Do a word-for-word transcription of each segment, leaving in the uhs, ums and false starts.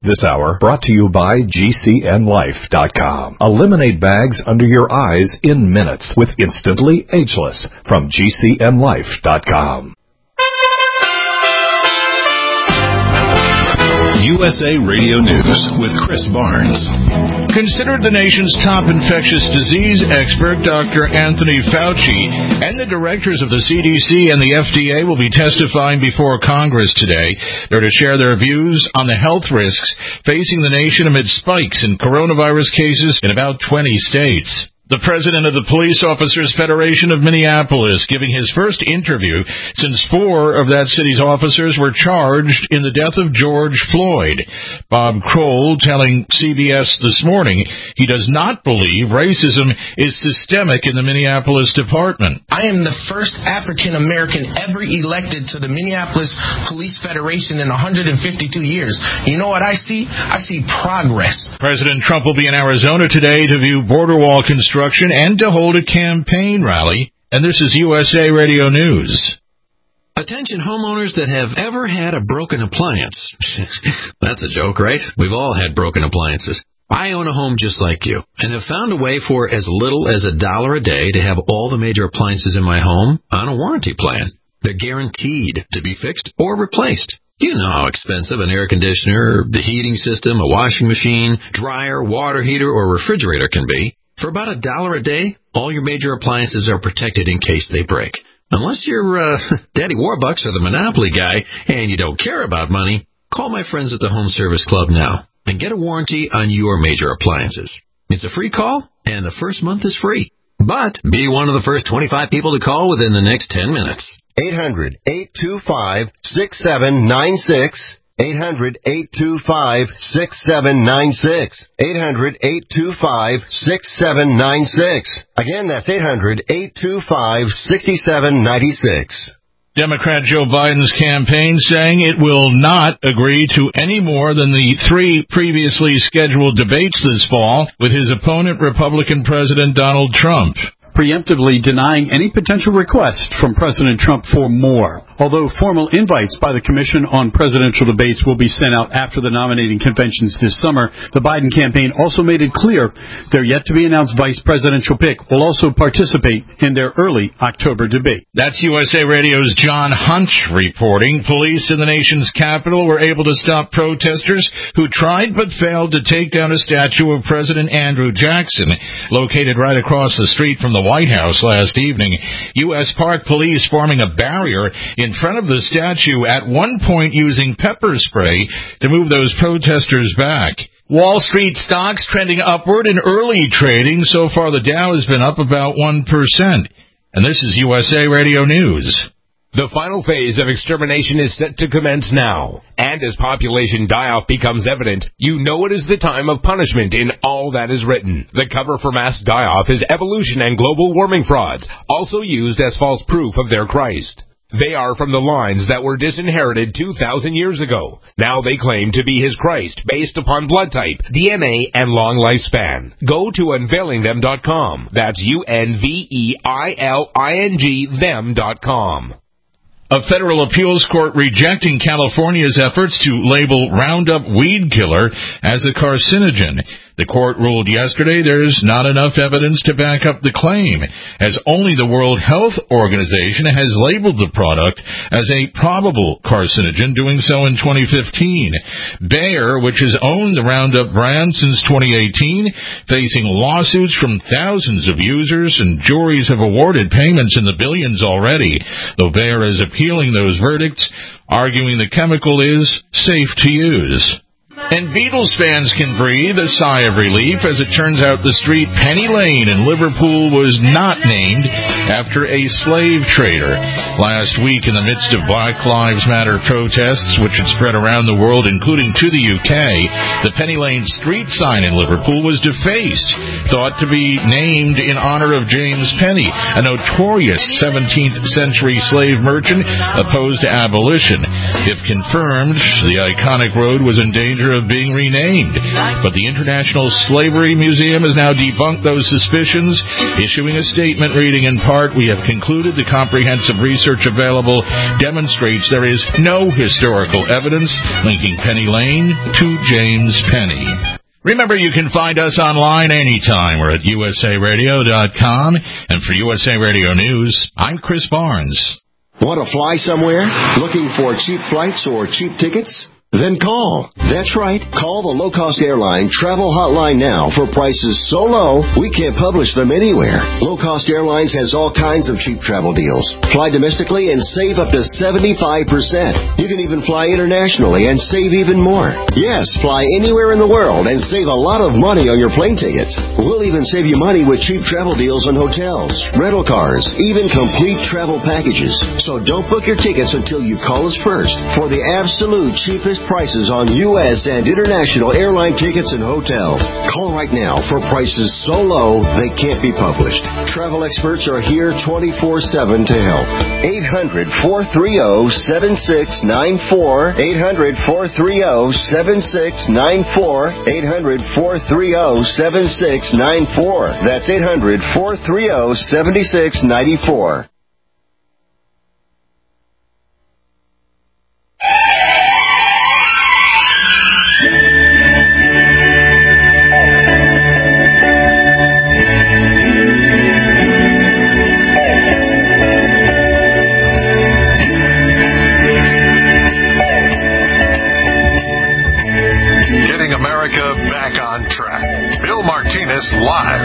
This hour brought to you by G C N Life dot com. Eliminate bags under your eyes in minutes with Instantly Ageless from G C N Life dot com. U S A Radio News with Chris Barnes. Considered the nation's top infectious disease expert, Doctor Anthony Fauci, and the directors of the C D C and the F D A will be testifying before Congress today. They're to share their views on the health risks facing the nation amid spikes in coronavirus cases in about twenty states. The president of the Police Officers Federation of Minneapolis giving his first interview since four of that city's officers were charged in the death of George Floyd. Bob Kroll telling C B S this morning he does not believe racism is systemic in the Minneapolis department. I am the first African American ever elected to the Minneapolis Police Federation in one hundred fifty-two years. You know what I see? I see progress. President Trump will be in Arizona today to view border wall construction and to hold a campaign rally. And this is U S A Radio News. Attention homeowners that have ever had a broken appliance. That's a joke, right? We've all had broken appliances. I own a home just like you and have found a way for as little as a dollar a day to have all the major appliances in my home on a warranty plan. They're guaranteed to be fixed or replaced. You know how expensive an air conditioner, the heating system, a washing machine, dryer, water heater, or refrigerator can be. For about a dollar a day, all your major appliances are protected in case they break. Unless you're uh, Daddy Warbucks or the Monopoly guy and you don't care about money, call my friends at the Home Service Club now and get a warranty on your major appliances. It's a free call, and the first month is free. But be one of the first twenty-five people to call within the next ten minutes. eight hundred, eight two five, six seven nine six. eight hundred, eight two five, six seven nine six. eight hundred, eight two five, six seven nine six. Again, that's eight hundred, eight two five, six seven nine six. Democrat Joe Biden's campaign saying it will not agree to any more than the three previously scheduled debates this fall with his opponent, Republican President Donald Trump. Preemptively denying any potential request from President Trump for more. Although formal invites by the Commission on Presidential Debates will be sent out after the nominating conventions this summer, the Biden campaign also made it clear their yet-to-be-announced vice presidential pick will also participate in their early October debate. That's U S A Radio's John Hunt reporting. Police in the nation's capital were able to stop protesters who tried but failed to take down a statue of President Andrew Jackson, located right across the street from the White House last evening. U S Park Police forming a barrier in front of the statue, at one point using pepper spray to move those protesters back. Wall Street stocks trending upward in early trading. So far, the Dow has been up about one percent. And this is U S A Radio News. The final phase of extermination is set to commence now. And as population die-off becomes evident, you know it is the time of punishment in all that is written. The cover for mass die-off is evolution and global warming frauds, also used as false proof of their Christ. They are from the lines that were disinherited two thousand years ago. Now they claim to be his Christ, based upon blood type, D N A, and long lifespan. Go to unveiling them dot com. That's U N V E I L I N G them dot com. A federal appeals court rejecting California's efforts to label Roundup weed killer as a carcinogen. The court ruled yesterday there's not enough evidence to back up the claim, as only the World Health Organization has labeled the product as a probable carcinogen, doing so in twenty fifteen. Bayer, which has owned the Roundup brand since twenty eighteen, facing lawsuits from thousands of users, and juries have awarded payments in the billions already, though Bayer is appealing those verdicts, arguing the chemical is safe to use. And Beatles fans can breathe a sigh of relief as it turns out the street Penny Lane in Liverpool was not named after a slave trader. Last week, in the midst of Black Lives Matter protests, which had spread around the world, including to the U K, the Penny Lane street sign in Liverpool was defaced, thought to be named in honor of James Penny, a notorious seventeenth century slave merchant opposed to abolition. If confirmed, the iconic road was in danger of being renamed, but the International Slavery Museum has now debunked those suspicions, issuing a statement reading in part, part, we have concluded the comprehensive research available demonstrates there is no historical evidence linking Penny Lane to James Penny. Remember, you can find us online anytime. We're at U S A radio dot com. And for U S A Radio News, I'm Chris Barnes. Want to fly somewhere? Looking for cheap flights or cheap tickets? Then call. That's right. Call the low-cost airline travel hotline now for prices so low we can't publish them anywhere. Low-cost airlines has all kinds of cheap travel deals. Fly domestically and save up to seventy-five percent. You can even fly internationally and save even more. Yes, fly anywhere in the world and save a lot of money on your plane tickets. We'll even save you money with cheap travel deals on hotels, rental cars, even complete travel packages. So don't book your tickets until you call us first for the absolute cheapest prices on U S and international airline tickets and hotels. Call right now for prices so low they can't be published. Travel experts are here twenty-four seven to help. eight hundred, four three zero, seven six nine four. eight hundred, four three zero, seven six nine four. eight hundred, four three zero, seven six nine four. That's eight hundred, four three zero, seven six nine four. Live.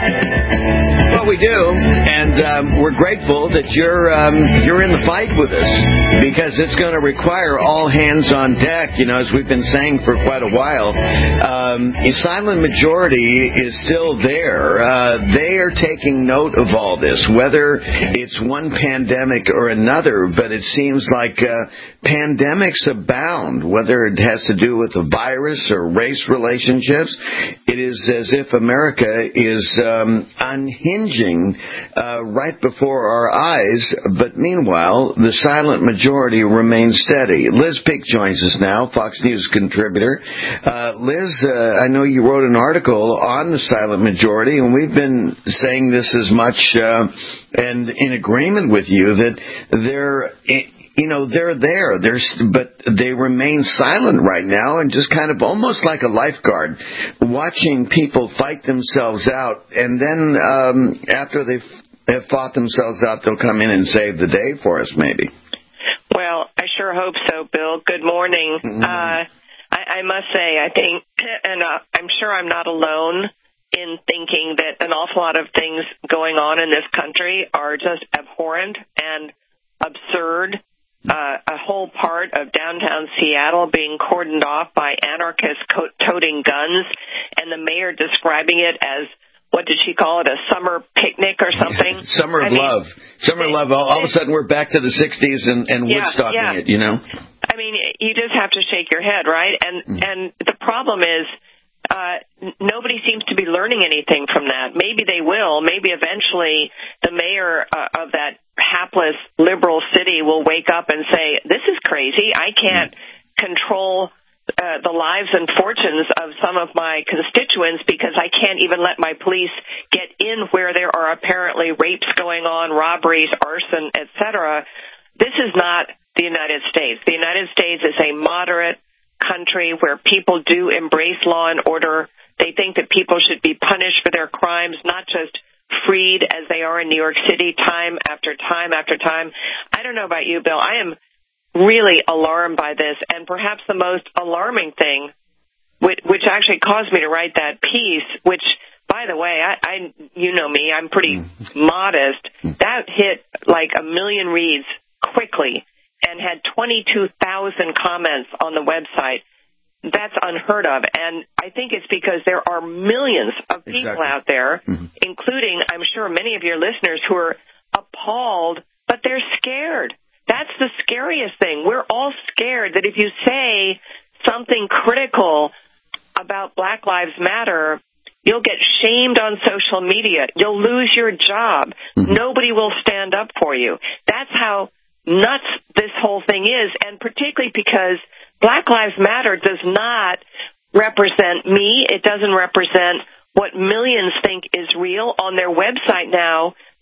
Well, we do, and um, we're grateful that you're um, you're in the fight with us, because it's going to require all hands on deck. You know, as we've been saying for quite a while, um, a silent majority is still there. Uh, they are taking note of all this, whether it's one pandemic or another. But it seems like uh, pandemics abound, whether it has to do with the virus or race relationships. It is as if America is um, unhinging uh, right before our eyes, but meanwhile, the silent majority remains steady. Liz Peek joins us now, Fox News contributor. Uh, Liz, uh, I know you wrote an article on the silent majority, and we've been saying this as much uh, and in agreement with you that they're... You know, they're there, they're, but they remain silent right now, and just kind of almost like a lifeguard, watching people fight themselves out, and then um, after they've have fought themselves out, they'll come in and save the day for us, maybe. Well, I sure hope so, Bill. Good morning. Mm-hmm. Uh, I, I must say, I think, and uh, I'm sure I'm not alone in thinking that an awful lot of things going on in this country are just abhorrent and absurd. Uh, a whole part of downtown Seattle being cordoned off by anarchists co- toting guns, and the mayor describing it as, what did she call it, a summer picnic or something? Summer of I love. Mean, Summer of love. All, all of a sudden we're back to the sixties and, and yeah, Woodstocking yeah. it, you know? I mean, you just have to shake your head, right? And, mm. and the problem is, Uh, nobody seems to be learning anything from that. Maybe they will. Maybe eventually the mayor uh, of that hapless liberal city will wake up and say, this is crazy. I can't control uh, the lives and fortunes of some of my constituents because I can't even let my police get in where there are apparently rapes going on, robberies, arson, et cetera. This is not the United States. The United States is a moderate country where people do embrace law and order. They think that people should be punished for their crimes, not just freed as they are in New York City time after time after time. I don't know about you, Bill. I am really alarmed by this, and perhaps the most alarming thing, which, which actually caused me to write that piece, which, by the way, I, I you know me, I'm pretty modest. That hit like a million reads quickly and had twenty-two thousand comments on the website. That's unheard of. And I think it's because there are millions of people exactly. out there, mm-hmm. including, I'm sure, many of your listeners who are appalled, but they're scared. That's the scariest thing. We're all scared that if you say something critical about Black Lives Matter, you'll get shamed on social media. You'll lose your job. Mm-hmm. Nobody will stand up for you. That's how nuts this whole thing is, and particularly because Black Lives Matter does not represent me. It doesn't represent what millions think is real on their website now. It's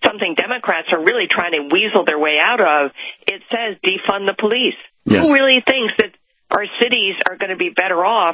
something Democrats are really trying to weasel their way out of. It says defund the police. Yes. Who really thinks that our cities are going to be better off?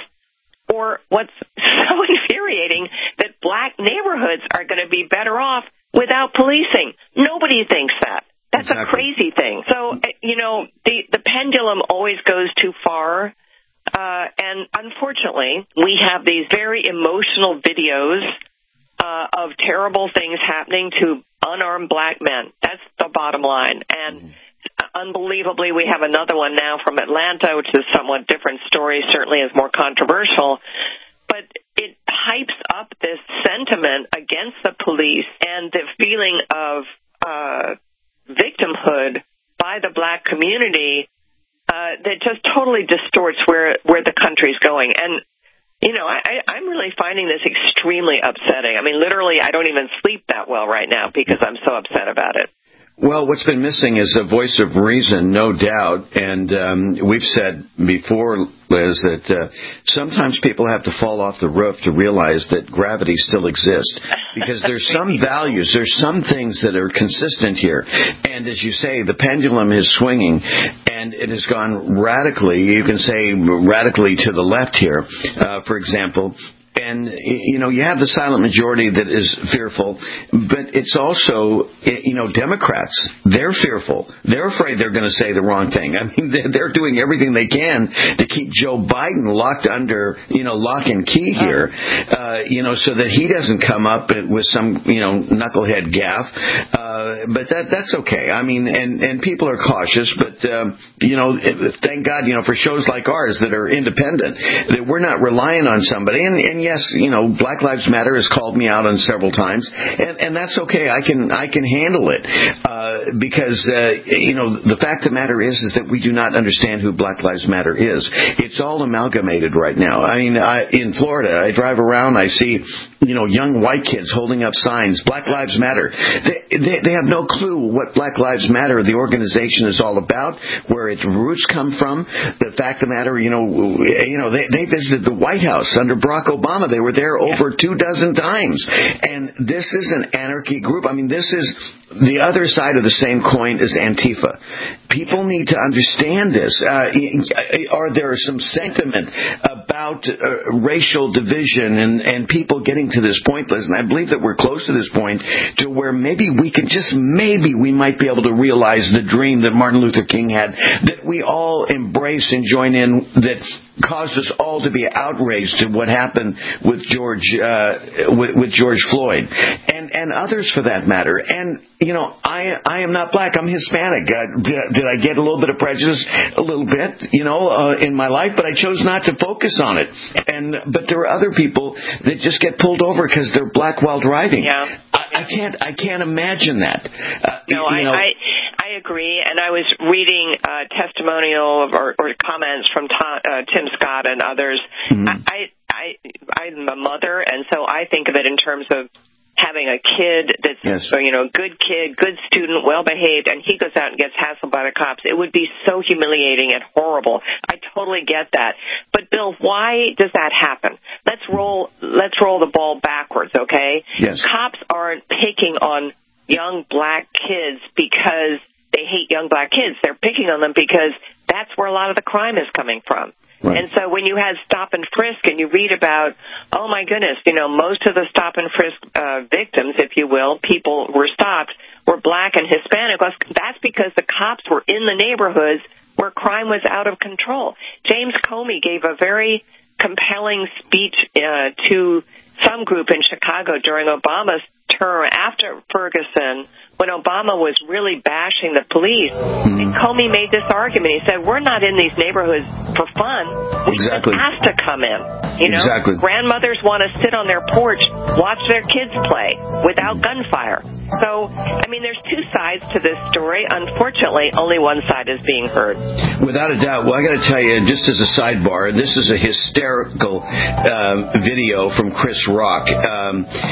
Or what's so infuriating, that black neighborhoods are going to be better off without policing. Nobody thinks that. That's exactly. a crazy thing. So, you know, the, the pendulum always goes too far. Uh, and unfortunately, we have these very emotional videos uh, of terrible things happening to unarmed black men. That's the bottom line. And mm. unbelievably, we have another one now from Atlanta, which is a somewhat different story, certainly is more controversial. But it hypes up this sentiment against the police and the feeling of uh, victimhood by the black community uh, that just totally distorts where, where the country's going. And, you know, I, I'm really finding this extremely upsetting. I mean, literally, I don't even sleep that well right now because I'm so upset about it. Well, what's been missing is a voice of reason, no doubt. And um, we've said before, Liz, that uh, sometimes people have to fall off the roof to realize that gravity still exists. Because there's some values, there's some things that are consistent here. And as you say, the pendulum is swinging, and it has gone radically, you can say radically to the left here. Uh, for example, and, you know, you have the silent majority that is fearful, but it's also, you know, Democrats. They're fearful. They're afraid they're going to say the wrong thing. I mean, they're doing everything they can to keep Joe Biden locked under, you know, lock and key here, uh, you know, so that he doesn't come up with some, you know, knucklehead gaffe. Uh, but that that's okay. I mean, and, and people are cautious, but, um, you know, thank God, you know, for shows like ours that are independent, that we're not relying on somebody. And, and yes, you know, Black Lives Matter has called me out on several times, and, and that's okay. I can I can handle it uh, because uh, you know the fact of the matter is is that we do not understand who Black Lives Matter is. It's all amalgamated right now. I mean, I, in Florida, I drive around, I see you know young white kids holding up signs, Black Lives Matter. They, they, they have no clue what Black Lives Matter, the organization, is all about, where its roots come from. The fact of the matter, you know, you know, they, they visited the White House under Barack Obama. They were there over two dozen times. And this is an anarchy group. I mean, this is the other side of the same coin as Antifa. People need to understand this. Uh, are there some sentiment about uh, racial division and, and people getting to this point, Liz? And I believe that we're close to this point to where maybe we can just, maybe we might be able to realize the dream that Martin Luther King had, that we all embrace and join in, that caused us all to be outraged at what happened with George uh, with, with George Floyd and and others for that matter. And you know, I I am not black. I'm Hispanic. Uh, did, did I get a little bit of prejudice? A little bit, you know, uh, in my life, but I chose not to focus on it. And but there are other people that just get pulled over because they're black while driving. Yeah. I, I can't I can't imagine that. Uh, no, you know, I, I I agree. And I was reading uh, testimonial or, or comments from Tom, uh, Tim Scott and others. Mm-hmm. I, I, I'm a mother, and so I think of it in terms of having a kid that's, yes. you know, a good kid, good student, well-behaved, and he goes out and gets hassled by the cops. It would be so humiliating and horrible. I totally get that. But, Bill, why does that happen? Let's roll, let's roll the ball backwards, okay? Yes. Cops aren't picking on young black kids because they hate young black kids. They're picking on them because that's where a lot of the crime is coming from. Right. And so when you had stop and frisk and you read about, oh, my goodness, you know, most of the stop and frisk uh, victims, if you will, people were stopped, were black and Hispanic. That's because the cops were in the neighborhoods where crime was out of control. James Comey gave a very compelling speech uh, to some group in Chicago during Obama's term after Ferguson, when Obama was really bashing the police. Mm-hmm. And Comey made this argument. He said, we're not in these neighborhoods for fun. We've exactly. been asked to come in. You know, exactly. Grandmothers want to sit on their porch, watch their kids play without gunfire. So, I mean, there's two sides to this story. Unfortunately, only one side is being heard. Without a doubt. Well, I got to tell you, just as a sidebar, this is a hysterical uh, video from Chris Rock. Um, and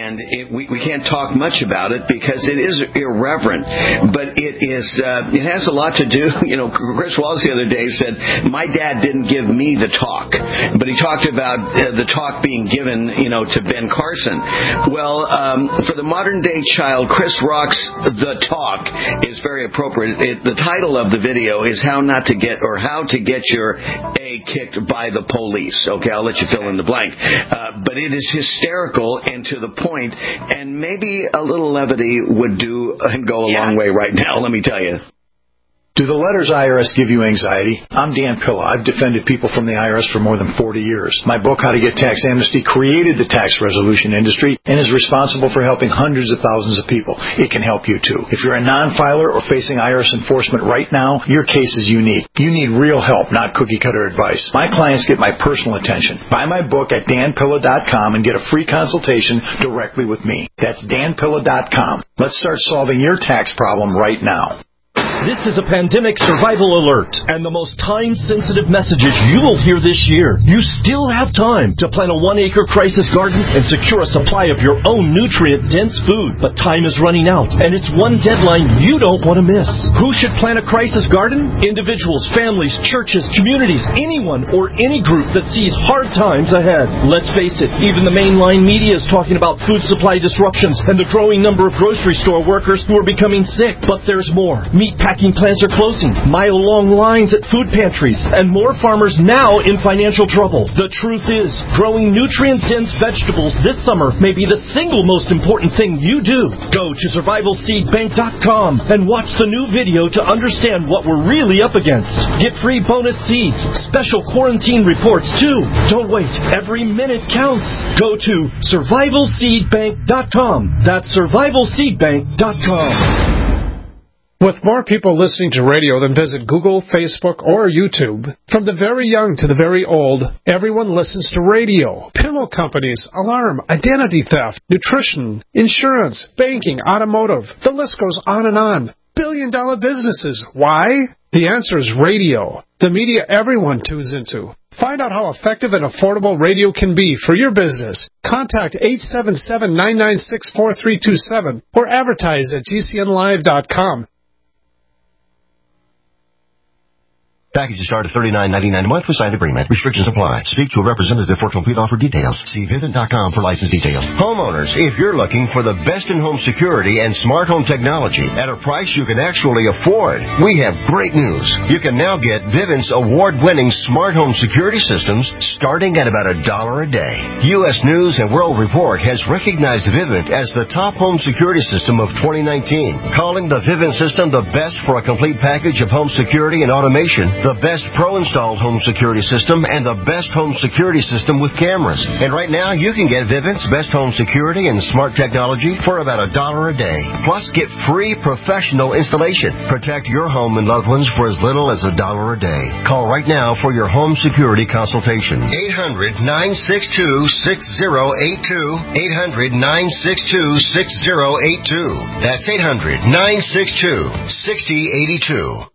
and it, we, we can't talk much about it because it is irreverent, but it is uh, it has a lot to do. You know, Chris Wallace the other day said, my dad didn't give me the talk, but he talked about uh, the talk being given, you know, to Ben Carson. Well, um, for the modern day child, Chris Rock's The Talk is very appropriate. It, the title of the video is How Not to Get or How to Get Your A Kicked by the Police. Okay, I'll let you fill in the blank. Uh, but it is hysterical and to the point, and maybe a little levity would do and go a yeah. long way right now, let me tell you. Do the letters I R S give you anxiety? I'm Dan Pilla. I've defended people from the I R S for more than forty years. My book, How to Get Tax Amnesty, created the tax resolution industry and is responsible for helping hundreds of thousands of people. It can help you, too. If you're a non-filer or facing I R S enforcement right now, your case is unique. You need real help, not cookie-cutter advice. My clients get my personal attention. Buy my book at dan pilla dot com and get a free consultation directly with me. That's dan pilla dot com. Let's start solving your tax problem right now. This is a pandemic survival alert and the most time-sensitive messages you will hear this year. You still have time to plant a one-acre crisis garden and secure a supply of your own nutrient-dense food. But time is running out, and it's one deadline you don't want to miss. Who should plant a crisis garden? Individuals, families, churches, communities, anyone or any group that sees hard times ahead. Let's face it, even the mainline media is talking about food supply disruptions and the growing number of grocery store workers who are becoming sick. But there's more. Meat packing plants are closing, mile-long lines at food pantries, and more farmers now in financial trouble. The truth is, growing nutrient-dense vegetables this summer may be the single most important thing you do. Go to survival seed bank dot com and watch the new video to understand what we're really up against. Get free bonus seeds, special quarantine reports, too. Don't wait. Every minute counts. Go to survival seed bank dot com. That's survival seed bank dot com. With more people listening to radio than visit Google, Facebook, or YouTube, from the very young to the very old, everyone listens to radio. Pillow companies, alarm, identity theft, nutrition, insurance, banking, automotive. The list goes on and on. Billion-dollar businesses. Why? The answer is radio. The media everyone tunes into. Find out how effective and affordable radio can be for your business. Contact eight seven seven, nine nine six, four three two seven or advertise at G C N live dot com. Packages start at thirty-nine ninety-nine a month with signed agreement. Restrictions apply. Speak to a representative for complete offer details. See Vivint dot com for license details. Homeowners, if you're looking for the best in home security and smart home technology at a price you can actually afford, we have great news. You can now get Vivint's award-winning smart home security systems starting at about a dollar a day. U S News and World Report has recognized Vivint as the top home security system of twenty nineteen, calling the Vivint system the best for a complete package of home security and automation, the best pro-installed home security system, and the best home security system with cameras. And right now, you can get Vivint's best home security and smart technology for about a dollar a day. Plus, get free professional installation. Protect your home and loved ones for as little as a dollar a day. Call right now for your home security consultation. eight hundred, nine six two, six zero eight two. eight hundred, nine six two, six zero eight two. That's eight hundred, nine six two, six zero eight two.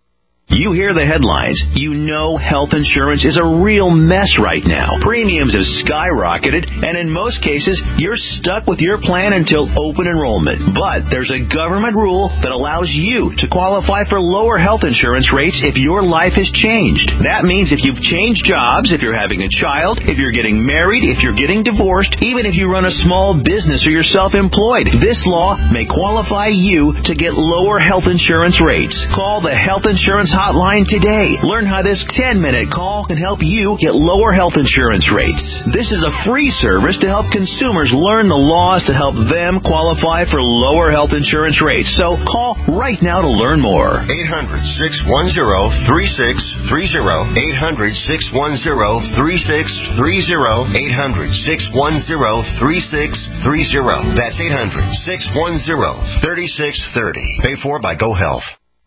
You hear the headlines. You know health insurance is a real mess right now. Premiums have skyrocketed, and in most cases, you're stuck with your plan until open enrollment. But there's a government rule that allows you to qualify for lower health insurance rates if your life has changed. That means if you've changed jobs, if you're having a child, if you're getting married, if you're getting divorced, even if you run a small business or you're self-employed, this law may qualify you to get lower health insurance rates. Call the Health Insurance Hotline today. Learn how this ten-minute call can help you get lower health insurance rates. This is a free service to help consumers learn the laws to help them qualify for lower health insurance rates. So call right now to learn more. eight hundred, six one zero, three six three zero. eight hundred, six one zero, three six three zero. eight hundred, six one zero, three six three zero. That's eight hundred, six one zero, three six three zero. Paid for by GoHealth.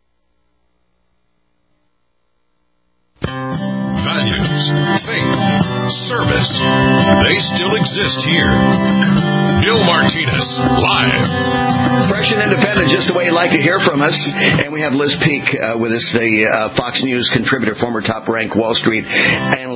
Values, faith, service, they still exist here. Bill Martinez, live. Fresh and independent, just the way you like to hear from us. And we have Liz Peek uh, with us, the uh, Fox News contributor, former top-ranked Wall Street analyst.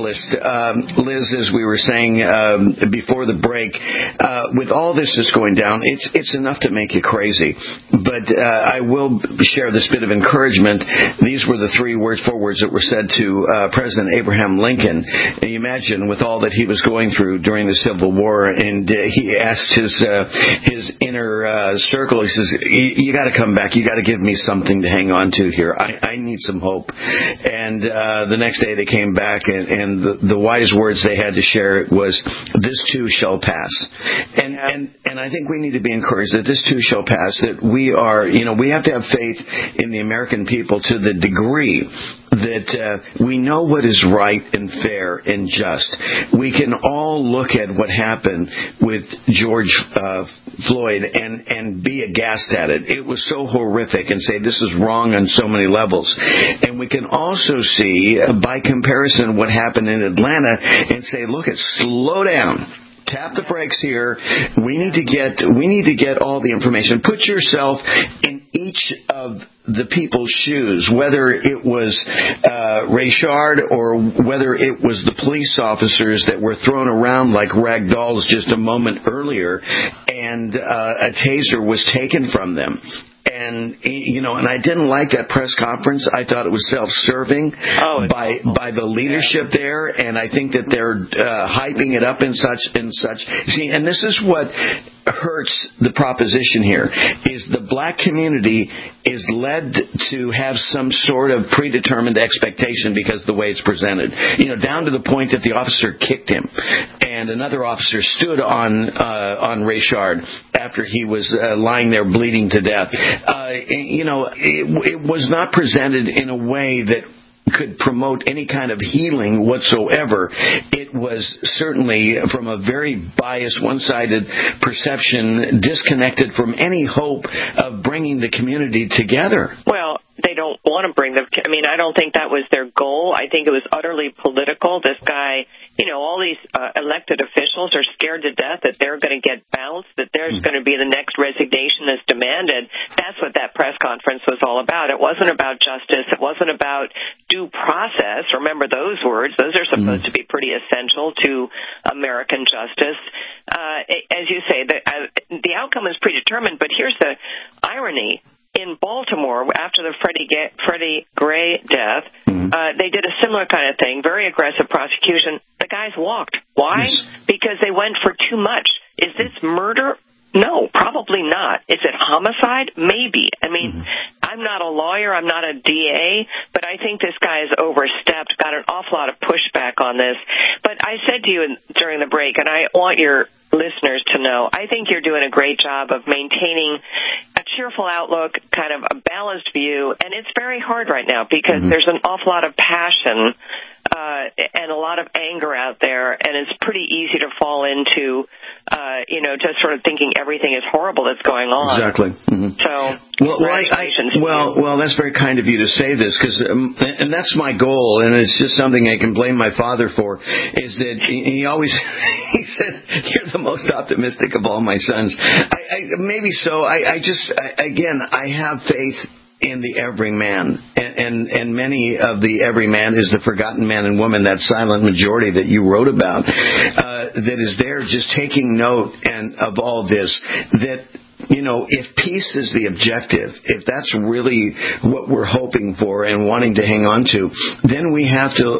realist, um, Liz, as we were saying um, before the break, uh, with all this that's going down, it's it's enough to make you crazy. But uh, I will share this bit of encouragement. These were the three word forewords that were said to uh, President Abraham Lincoln. And you imagine with all that he was going through during the Civil War, and uh, he asked his uh, his inner uh, circle, he says, you got to come back. You got to give me something to hang on to here. I, I need some hope. And uh, the next day they came back, and, and the, the wise words they had to share was, this too shall pass. And, and, and I think we need to be encouraged that this too shall pass, that we are, you know, we have to have faith in the American people to the degree that uh, we know what is right and fair and just. We can all look at what happened with George uh, Floyd and, and be aghast at it. It was so horrific, and say this is wrong on so many levels. And we can also see, uh, by comparison, what happened in Atlanta and say, look, it slow down. Tap the brakes here. We need to get we need to get all the information. Put yourself in each of the people's shoes, whether it was uh, Rayshard or whether it was the police officers that were thrown around like rag dolls just a moment earlier, and uh, a taser was taken from them. And, you know, and I didn't like that press conference. I thought it was self-serving oh, by awful. by the leadership yeah. there, and I think that they're uh, hyping it up in such and such. See, and this is what hurts the proposition here, is the black community is led to have some sort of predetermined expectation because of the way it's presented. You know, down to the point that the officer kicked him, and another officer stood on uh, on Rayshard after he was uh, lying there bleeding to death. Uh, you know, it, it was not presented in a way that could promote any kind of healing whatsoever. It was certainly from a very biased, one-sided perception, disconnected from any hope of bringing the community together. Well, they don't want to bring the, I mean, I don't think that was their goal. I think it was utterly political. This guy, you know, all these uh, elected officials are scared to death that they're going to get bounced, that there's mm-hmm. going to be the next resignation that's demanded. That's what that press conference was all about. It wasn't about justice. It wasn't about due process. Remember those words. Those are supposed mm-hmm. to be pretty essential to American justice. Uh, as you say, the, uh, the outcome is predetermined, but here's the irony. In Baltimore, after the Freddie, Freddie Gray death, mm-hmm. uh, they did a similar kind of thing, very aggressive prosecution. The guys walked. Why? Yes. Because they went for too much. Is this murder? No, probably not. Is it homicide? Maybe. I mean, mm-hmm. I'm not a lawyer. I'm not a D A, but I think this guy has overstepped, got an awful lot of pushback on this. But I said to you in, during the break, and I want your listeners to know, I think you're doing a great job of maintaining a cheerful outlook, kind of a balanced view, and it's very hard right now because mm-hmm. there's an awful lot of passion uh, and a lot of anger out there, and it's pretty easy to fall into, uh, you know, just sort of thinking everything is horrible that's going on. Exactly. Mm-hmm. So, well, well, I, I, well, well, that's very kind of you to say this, because, um, and that's my goal, and it's just something I can blame my father for, is that he always, he said, you're the most optimistic of all my sons. I, I, maybe so. I, I just, I, again, I have faith in the everyman, and, and and many of the everyman is the forgotten man and woman, that silent majority that you wrote about, uh, that is there just taking note and of all this, that, you know, if peace is the objective, if that's really what we're hoping for and wanting to hang on to, then we have to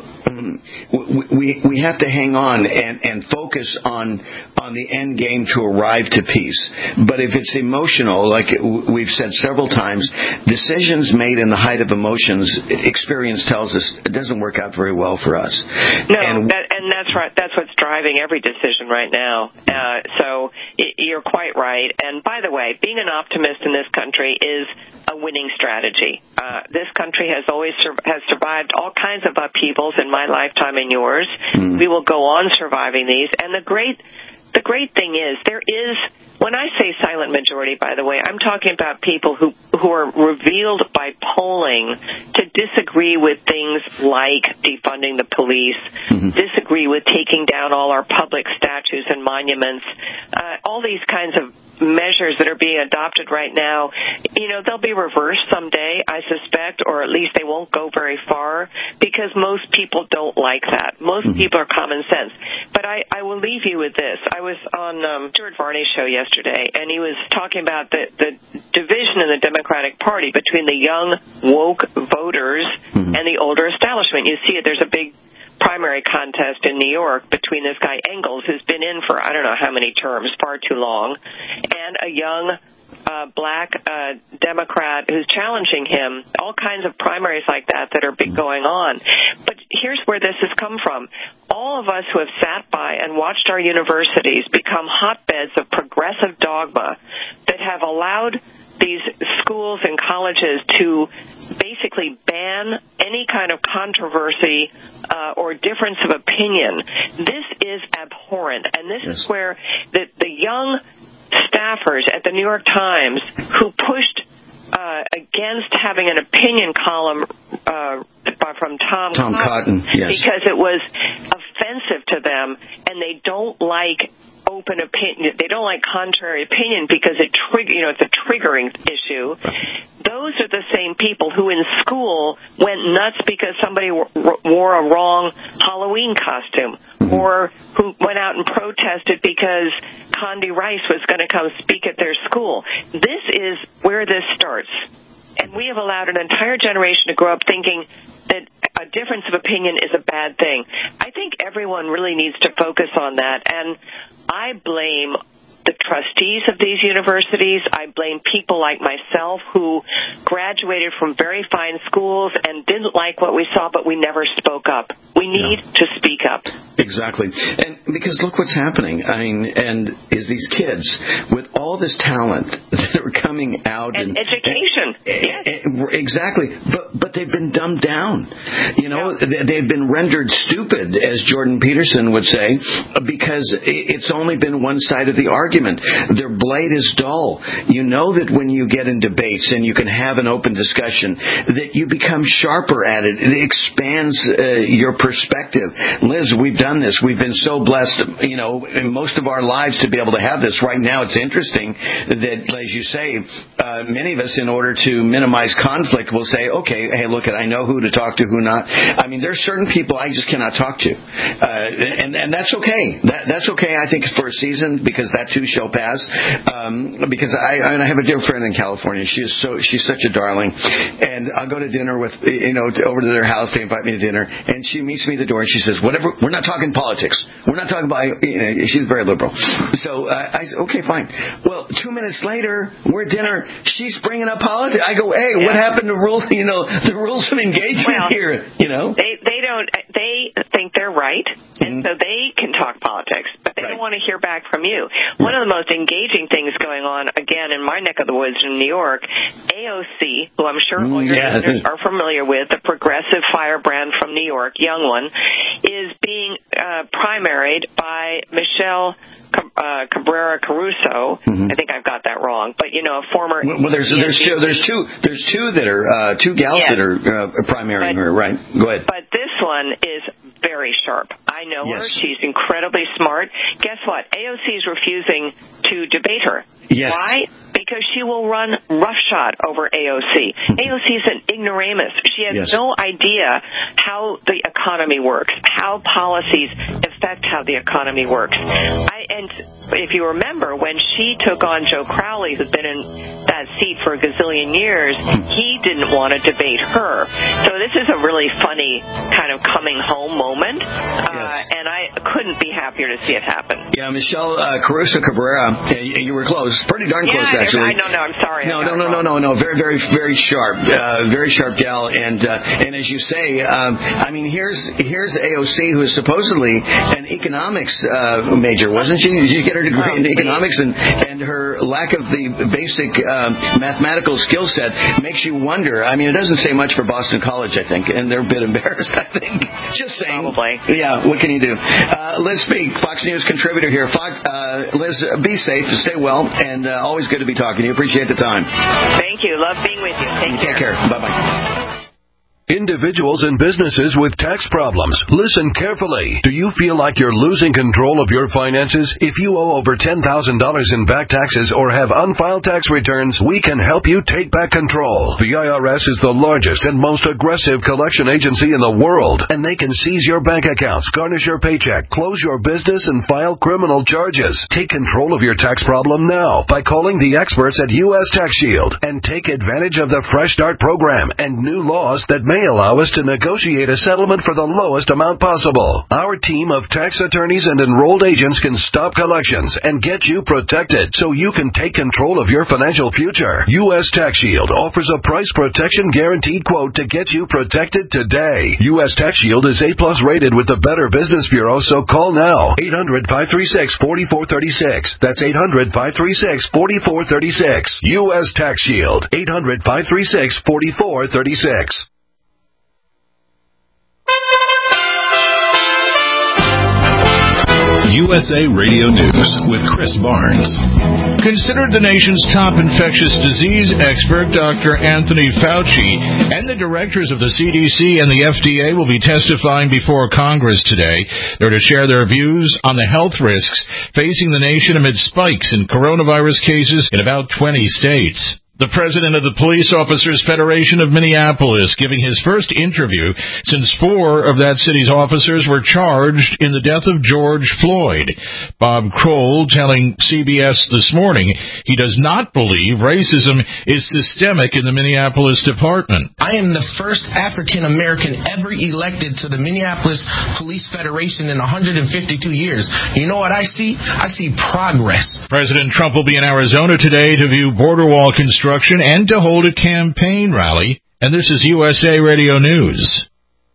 we we have to hang on and, and focus on on the end game to arrive to peace. But if it's emotional, like we've said several times, decisions made in the height of emotions, experience tells us it doesn't work out very well for us. No, and, that, and that's right. That's what's driving every decision right now. Uh, so you're quite right. And by the way, being an optimist in this country is a winning strategy. Uh, this country has always sur- has survived all kinds of upheavals in my lifetime and yours. Mm. We will go on surviving these. And the great the great thing is there is, when I say silent majority, by the way, I'm talking about people who, who are revealed by polling to disagree with things like defunding the police, mm-hmm. disagree with taking down all our public statues and monuments, uh, all these kinds of measures that are being adopted right now. You know, they'll be reversed someday, I suspect, or at least they won't go very far, because most people don't like that. Most mm-hmm. people are common sense. But I, I will leave you with this. I was on um, Stuart Varney's show yesterday, and he was talking about the, the division in the Democratic Party between the young, woke voters mm-hmm. and the older establishment. You see it. There's a big primary contest in New York between this guy Engels, who's been in for I don't know how many terms, far too long, and a young uh, black uh, Democrat who's challenging him. All kinds of primaries like that that are big going on. But here's where this has come from. All of us who have sat by and watched our universities become hotbeds of progressive dogma that have allowed these schools and colleges to basically ban any kind of controversy uh, or difference of opinion. This is abhorrent, and this yes. is where the, the young staffers at the New York Times who pushed uh, against having an opinion column uh, from Tom, Tom Cotton, Cotton yes. because it was offensive to them, and they don't like open opinion. They don't like contrary opinion because it trigger. You know, it's a triggering issue. Those are the same people who in school went nuts because somebody w- wore a wrong Halloween costume, mm-hmm. or who went out and protested because Condi Rice was going to come speak at their school. This is where this starts. And we have allowed an entire generation to grow up thinking that a difference of opinion is a bad thing. I think everyone really needs to focus on that. And I blame the trustees of these universities. I blame people like myself who graduated from very fine schools and didn't like what we saw, but we never spoke up. We need yeah. to speak up. Exactly. And because look what's happening. I mean, and is these kids with all this talent that are coming out. And, and education. And, yes. and, exactly. But, but they've been dumbed down. You know, yeah. they've been rendered stupid, as Jordan Peterson would say, because it's only been one side of the argument. Their blade is dull. You know that when you get in debates and you can have an open discussion, that you become sharper at it. It expands uh, your perspective. Liz, we've done this. We've been so blessed, you know, in most of our lives to be able to have this. Right now, it's interesting that, as you say, uh, many of us, in order to minimize conflict, will say, okay, hey, look, I know who to talk to, who not. I mean, there's certain people I just cannot talk to. Uh, and, and that's okay. That, that's okay, I think, for a season, because that too shall pass. Um, because I, I have a dear friend in California. She is so she's such a darling, and I'll go to dinner with you know to, over to their house. They invite me to dinner, and she meets me at the door and she says, "Whatever, we're not talking politics. We're not talking about." You know, she's very liberal. So uh, I said, "Okay, fine." Well, two minutes later, we're at dinner. She's bringing up politics. I go, "Hey, yeah. what happened to rules? You know, the rules of engagement well, here. You know, they they don't they think they're right, and mm-hmm. so they can talk politics, but they right. don't want to hear back from you." One of the most engaging things going on, again, in my neck of the woods in New York, A O C, who I'm sure all your yeah. listeners are familiar with, the progressive firebrand from New York, young one, is being uh, primaried by Michelle uh, Cabrera Caruso. Mm-hmm. I think I've got that wrong, but you know, a former. Well, there's there's two there's two there's two that are uh, two gals yes. that are uh, primarying her. Right. Go ahead. But this one is very sharp. I know yes. her. She's incredibly smart. Guess what? A O C is refusing to debate her. Yes. Why? Because she will run roughshod over A O C. A O C is an ignoramus. She has yes. no idea how the economy works, how policies affect how the economy works. I, and if you remember, when she took on Joe Crowley, who's been in that seat for a gazillion years, he didn't want to debate her. So this is a really funny kind of coming home moment, uh, yes. and I couldn't be happier to see it happen. Yeah, Michelle uh, Caruso Cabrera, you were close, pretty darn yeah, close actually. I no, no, I'm sorry. No, no, no, no, no, no, very, very, very sharp, uh, very sharp gal, and uh, and as you say, um, I mean, here's here's A O C, who is supposedly an economics uh, major, wasn't she? Did you get her degree oh, in economics, and and her lack of the basic um, mathematical skill set makes you wonder. I mean, it doesn't say much for Boston College, I think, and they're a bit embarrassed, I think. Just saying. Probably. Yeah, what can you do? Uh, Uh, Liz Speak, Fox News contributor here. Fox, uh, Liz, be safe, stay well, and uh, always good to be talking to you. Appreciate the time. Thank you. Love being with you. Take Take care. care. Bye-bye. Individuals and businesses with tax problems, listen carefully. Do you feel like you're losing control of your finances? If you owe over ten thousand dollars in back taxes or have unfiled tax returns, we can help you take back control. The I R S is the largest and most aggressive collection agency in the world, and they can seize your bank accounts, garnish your paycheck, close your business, and file criminal charges. Take control of your tax problem now by calling the experts at U S Tax Shield and take advantage of the Fresh Start program and new laws that may allow us to negotiate a settlement for the lowest amount possible. Our team of tax attorneys and enrolled agents can stop collections and get you protected so you can take control of your financial future. U S Tax Shield offers a price protection guaranteed quote to get you protected today. U S Tax Shield is A plus rated with the Better Business Bureau, so call now. eight hundred, five three six, four four three six. That's eight hundred, five three six, four four three six. U S Tax Shield. eight hundred, five three six, four four three six. U S A Radio News with Chris Barnes. Considered the nation's top infectious disease expert, Doctor Anthony Fauci, and the directors of the C D C and the F D A will be testifying before Congress today. They're to share their views on the health risks facing the nation amid spikes in coronavirus cases in about twenty states. The president of the Police Officers Federation of Minneapolis giving his first interview since four of that city's officers were charged in the death of George Floyd. Bob Kroll telling C B S this morning he does not believe racism is systemic in the Minneapolis department. I am the first African American ever elected to the Minneapolis Police Federation in one hundred fifty-two years. You know what I see? I see progress. President Trump will be in Arizona today to view border wall construction and to hold a campaign rally. And this is U S A Radio News.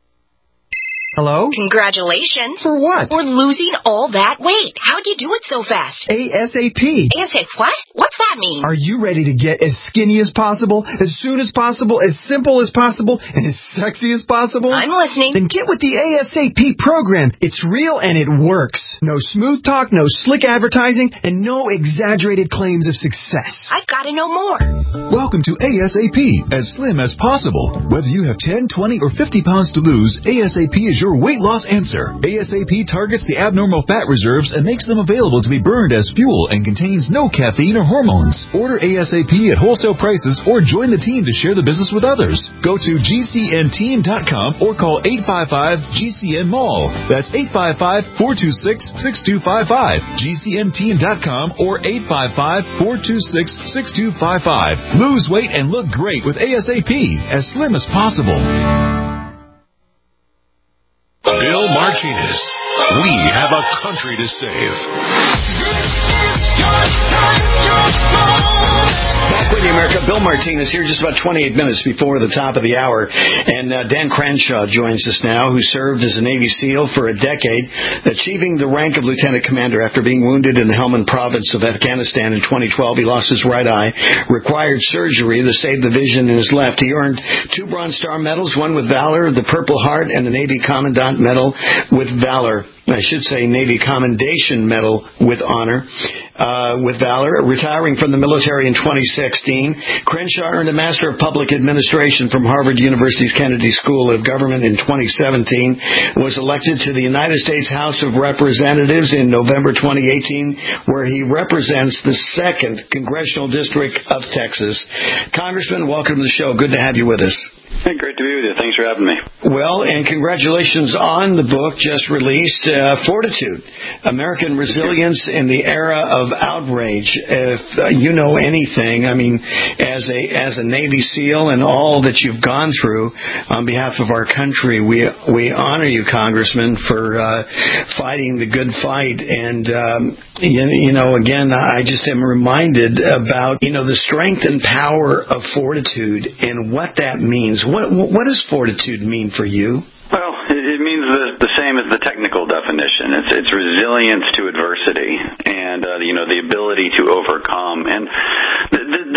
Hello? Congratulations. For what? For losing all that weight. How'd you do it so fast? ASAP. ASAP what? What's that mean? Are you ready to get as skinny as possible, as soon as possible, as simple as possible, and as sexy as possible? I'm listening. Then get with the ASAP program. It's real and it works. No smooth talk, no slick advertising, and no exaggerated claims of success. I've got to know more. Welcome to ASAP, as slim as possible. Whether you have ten, twenty, or fifty pounds to lose, ASAP is your weight loss answer. ASAP targets the abnormal fat reserves and makes them available to be burned as fuel and contains no caffeine or hormones. Order ASAP at wholesale prices or join the team to share the business with others. Go to G C N team dot com or call eight five five G C N Mall. That's eight five five, four two six, six two five five. G C N team dot com or eight five five, four two six, six two five five. Lose weight and look great with ASAP, as slim as possible. Bill Martinez. We have a country to save. Back with you, America. Bill Martinez here, just about twenty-eight minutes before the top of the hour. And uh, Dan Crenshaw joins us now, who served as a Navy SEAL for a decade, achieving the rank of lieutenant commander after being wounded in the Helmand province of Afghanistan in twenty twelve. He lost his right eye, required surgery to save the vision in his left. He earned two Bronze Star medals, one with Valor, the Purple Heart, and the Navy Commandant Medal with Valor. I should say Navy Commendation Medal with Honor, uh, with Valor. Retiring from the military in twenty sixteen, Crenshaw earned a Master of Public Administration from Harvard University's Kennedy School of Government in twenty seventeen, was elected to the United States House of Representatives in November twenty eighteen, where he represents the second Congressional District of Texas. Congressman, welcome to the show. Good to have you with us. Hey, great to be with you. Thanks for having me. Well, and congratulations on the book just released, uh, Fortitude, American Resilience in the Era of Outrage. If uh, you know anything, I mean, as a as a Navy SEAL and all that you've gone through on behalf of our country, we we honor you, Congressman, for uh, fighting the good fight. And, um, you, you know, again, I just am reminded about, you know, the strength and power of fortitude and what that means. What what does fortitude mean for you? Well, it means the, the same as the technical definition. It's it's resilience to adversity, and uh, you know the ability to overcome. And th- th- this book is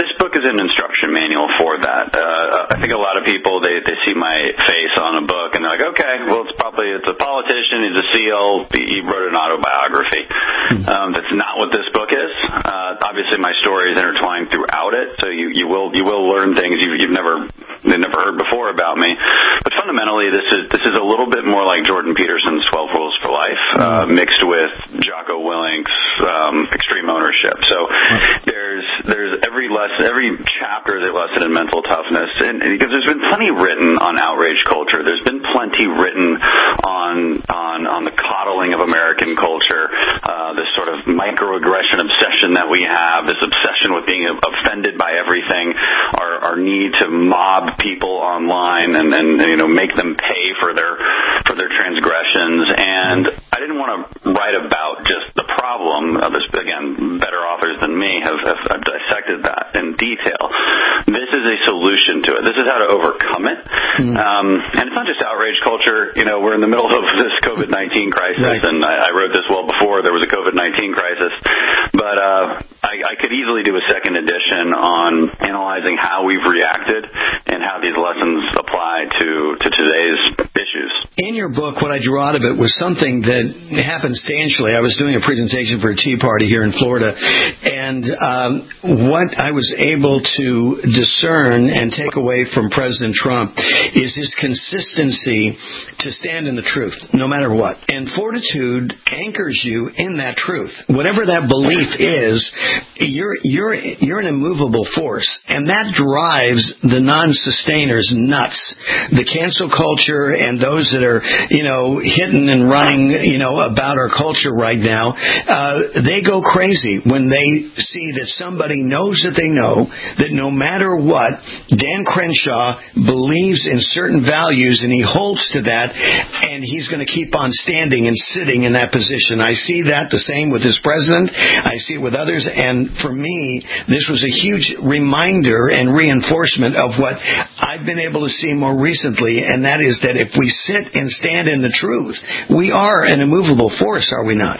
is an instruction manual for that. Uh, I think a lot of people, they, they see my face on a book and they're like, okay, well, it's probably, it's a politician, he's a SEAL, he wrote an autobiography. Um, that's not what this book is. Uh, obviously my story is intertwined throughout it, so you, you will, you will learn things you, you've never, they've never heard before about me. But fundamentally, this is, this is a little bit more like Jordan Peterson's twelve Rules for Life, uh, mixed with Jocko Willink's, um, Extreme Ownership. So there's, there's every lesson, every chapter is a lesson in mental toughness, and because there's been plenty written on outrage culture, there's been plenty written on on on the coddling of American culture, uh, this sort of microaggression obsession that we have, this obsession with being offended by everything, our our need to mob people online and and you know make them pay for their for their transgressions. And I didn't want to write about just the problem. Uh, this, again, better authors than me have, have, have dissected that in detail. This is a solution to it. This is how to overcome it. Mm. Um, and it's not just outrage culture. You know, we're in the middle of this COVID nineteen crisis, right. and I, I wrote this well before there was a COVID nineteen crisis. But uh, I, I could easily do a second edition on analyzing how we've reacted and how these lessons apply to, to today's issues. In your book, what I drew out of it was something that happened substantially. I was doing a presentation for a Tea Party here in Florida, and um, what I was able to discern and take away from President Trump is his consistency to stand in the truth, no matter what. And fortitude anchors you in that truth. Whatever that belief is, you're you're you're an immovable force, and that drives the non-sustainers nuts. The cancel culture and those that are, you know, hitting and running, you know, about our culture right now, uh, they go crazy when they see that somebody knows that they know that no matter what, Dan Crenshaw believes in certain values and he holds to that, and he's going to keep on standing and sitting in that position. I see that the same with this president. I see it with others, and for me, this was a huge reminder and reinforcement of what I've been able to see more recently, and that is that if we sit and stand in the truth, we are an immovable force, are we not?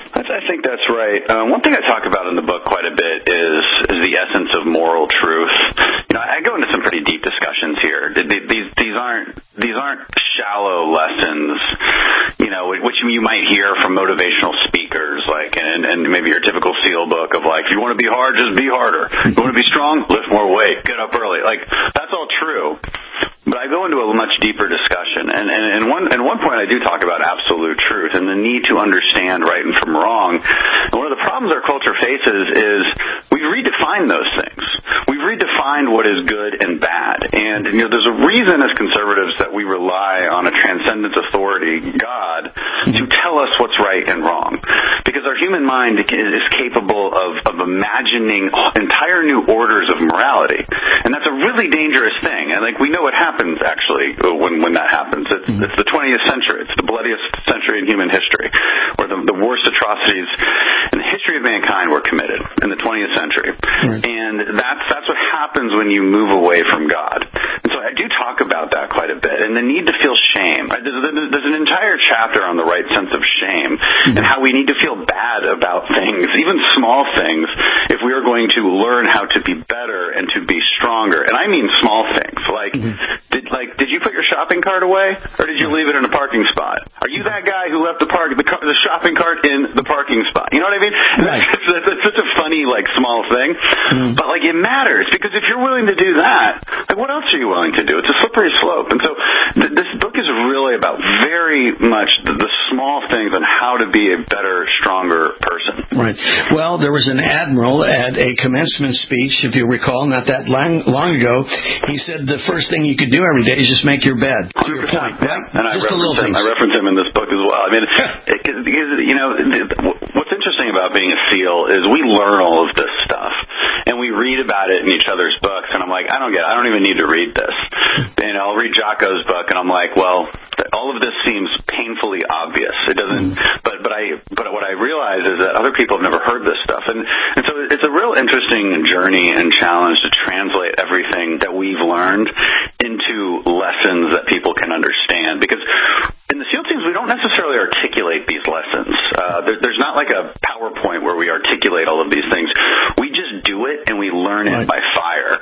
I think that's right. Um, one thing I talk about in the book quite a bit is is the essence of moral truth. You know, I go into some pretty deep discussions here. These these aren't these aren't shallow lessons, you know, which you might hear from motivational speakers, like and, and maybe your typical SEAL book of like, if you want to be hard, just be harder. If you want to be strong, lift more weight, get up early. Like that's all true. But I go into a much deeper discussion, and, and, and one and one point I do talk about absolute truth and the need to understand right and from wrong. And one of the problems our culture faces is we've redefined those things. We've redefined what is good and bad. And you know, there's a reason as conservatives that we rely on a transcendent authority, God, to tell us what's right and wrong. Because our human mind is capable of, of imagining entire new orders of morality. And that's a really dangerous thing. And like we know what happens. Actually, when when that happens, it's, mm-hmm. it's the twentieth century. It's the bloodiest century in human history, where the, the worst atrocities in the history of mankind were committed in the twentieth century. Right. And that's that's what happens when you move away from God. And so I do talk about that quite a bit, and the need to feel shame. There's, there's an entire chapter on the right sense of shame mm-hmm. and how we need to feel bad about things, even small things, if we are going to learn how to be better and to be stronger. And I mean small things like. Mm-hmm. Did like did you put your shopping cart away, or did you leave it in a parking spot? Are you that guy who left the park the, car, the shopping cart in the parking spot? You know what I mean? Right. It's, it's, it's such a funny like small thing, mm. but like it matters because if you're willing to do that, like what else are you willing to do? It's a slippery slope, and so th- this book is really about very much the, the small things and how to be a better, stronger person. Right. Well, there was an admiral at a commencement speech, if you recall, not that long, long ago. He said the first thing you could do every day is just make your bed. To your point, right? And just I a little him, things. I reference him in this book as well. I mean, it, because, you know, what's interesting about being a SEAL is we learn all of this stuff, and we read about it in each other's books, and I'm like, I don't get it. I don't even need to read this. You know, I'll read Jocko's book, and I'm like, well, all of this seems painfully obvious. It doesn't, mm. but but I but what I realize is that other people have never heard this stuff, and and so it's a real interesting journey and challenge to translate everything that we've learned into lessons that people can understand. Because in the SEAL teams, we don't necessarily articulate these lessons. Uh, there, there's not like a PowerPoint where we articulate all of these things. We just do it and we learn right. it by fire.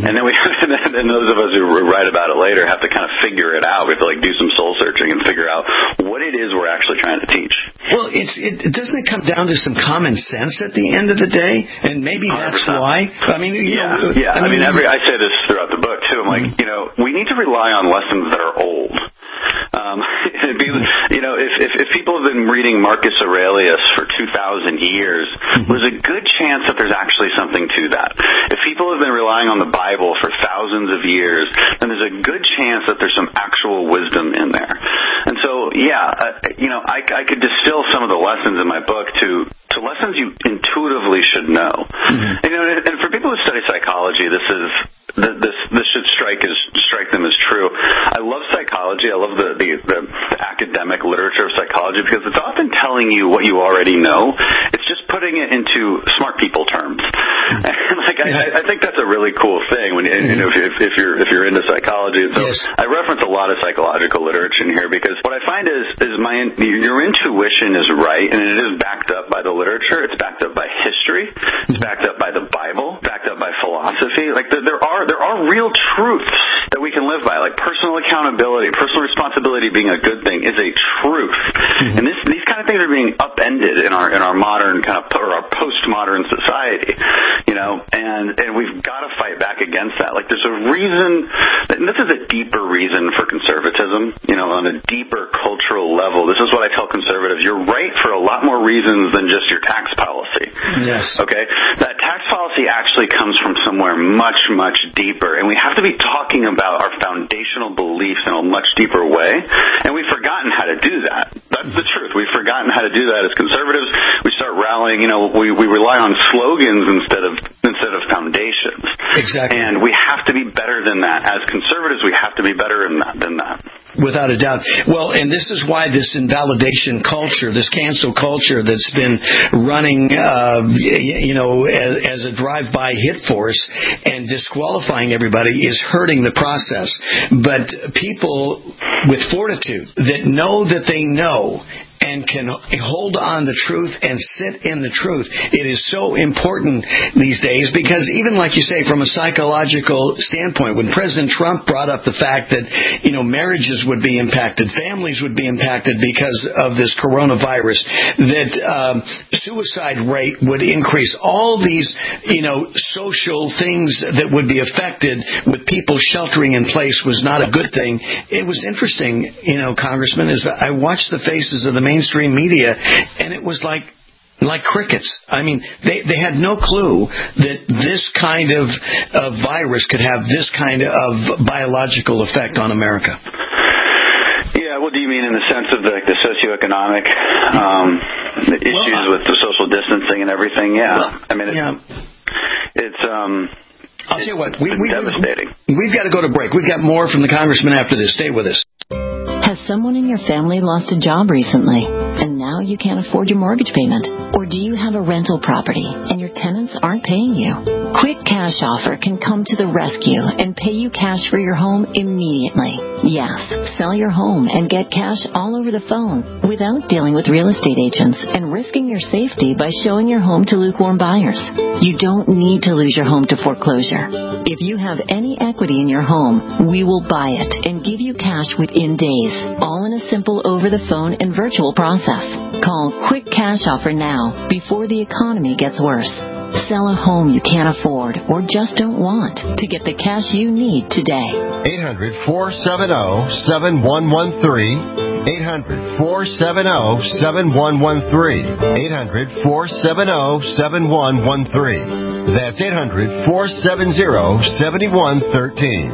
And then we, and then those of us who write about it later have to kind of figure it out. We have to like do some soul searching and figure out what it is we're actually trying to teach. Well, it's it doesn't it come down to some common sense at the end of the day, and maybe that's one hundred percent. why. I mean, you yeah, know, yeah. I mean, I mean, every I say this throughout the book too. I'm like, you know, we need to rely on lessons that are old. Um, it'd be, you know, if, if if people have been reading Marcus Aurelius for two thousand years, there's a good chance that there's actually something to that. If people have been relying on the Bible for thousands of years, then there's a good chance that there's some actual wisdom in there. And so, yeah, uh, you know, I, I could distill some of the lessons in my book to to lessons you intuitively should know. Mm-hmm. And, you know, and for people who study psychology, this is this this should strike as strike them as true. I love psychology. I love the, the the academic literature of psychology because it's often telling you what you already know. It's just putting it into smart people terms. And like I, I think that's a really cool thing when you know if, if you're if you're into psychology. So yes. I reference a lot of psychological literature in here because what I find is is my your intuition is right and it is backed up by the literature. It's backed up by history. It's backed up by the Bible. Backed up by philosophy. Like there, there are there are real truths that we can live by. Like personal accountability, personal responsibility being a good thing is a truth. Mm-hmm. And this these kind of things are being upended in our in our modern kind of or our postmodern society. You know, and and we've got to fight back against that. Like there's a reason, and this is a deeper reason for conservatism. You know, on a deeper cultural level, this is what I tell conservatives: you're right for a lot more reasons than just your tax policy. Yes. Okay. That tax policy actually comes from somewhere much much deeper, and we have to be talking about our foundational beliefs in a much deeper way. And we've forgotten how to do that. That's the truth. We've forgotten how to do that as conservatives. We start rallying. You know, we we rely on slogans instead of instead of foundations. Exactly. And we have to be better than that. As conservatives, we have to be better than that. Than that. Without a doubt. Well, and this is why this invalidation culture, this cancel culture that's been running, uh, you know, as, as a drive-by hit force and disqualifying everybody is hurting the process. But people with fortitude that know that they know and can hold on the truth and sit in the truth. It is so important these days because even like you say, from a psychological standpoint, when President Trump brought up the fact that, you know, marriages would be impacted, families would be impacted because of this coronavirus, that um, suicide rate would increase, all these, you know, social things that would be affected with people sheltering in place was not a good thing. It was interesting, you know, Congressman, is I watched the faces of the mainstream media, and it was like like crickets. I mean, they they had no clue that this kind of, of virus could have this kind of biological effect on America. Yeah, what do you mean in the sense of the, the socioeconomic um, issues well, uh, with the social distancing and everything? Yeah, well, I mean, it's, yeah. it's um. I'll tell you what, we, we, devastating. We've got to go to break. We've got more from the congressman after this. Stay with us. Has someone in your family lost a job recently, and now you can't afford your mortgage payment? Or do you have a rental property, and your tenants aren't paying you? Quick Cash Offer can come to the rescue and pay you cash for your home immediately. Yes, sell your home and get cash all over the phone without dealing with real estate agents and risking your safety by showing your home to lukewarm buyers. You don't need to lose your home to foreclosure. If you have any equity in your home, we will buy it and give you cash within days, all in a simple over-the-phone and virtual process. Call Quick Cash Offer now before the economy gets worse. Sell a home you can't afford or just don't want to get the cash you need today. eight hundred, four seven zero, seven one one three. eight hundred, four seven zero, seven one one three. eight hundred, four seven zero, seven one one three. That's eight hundred, four seven zero, seven one one three.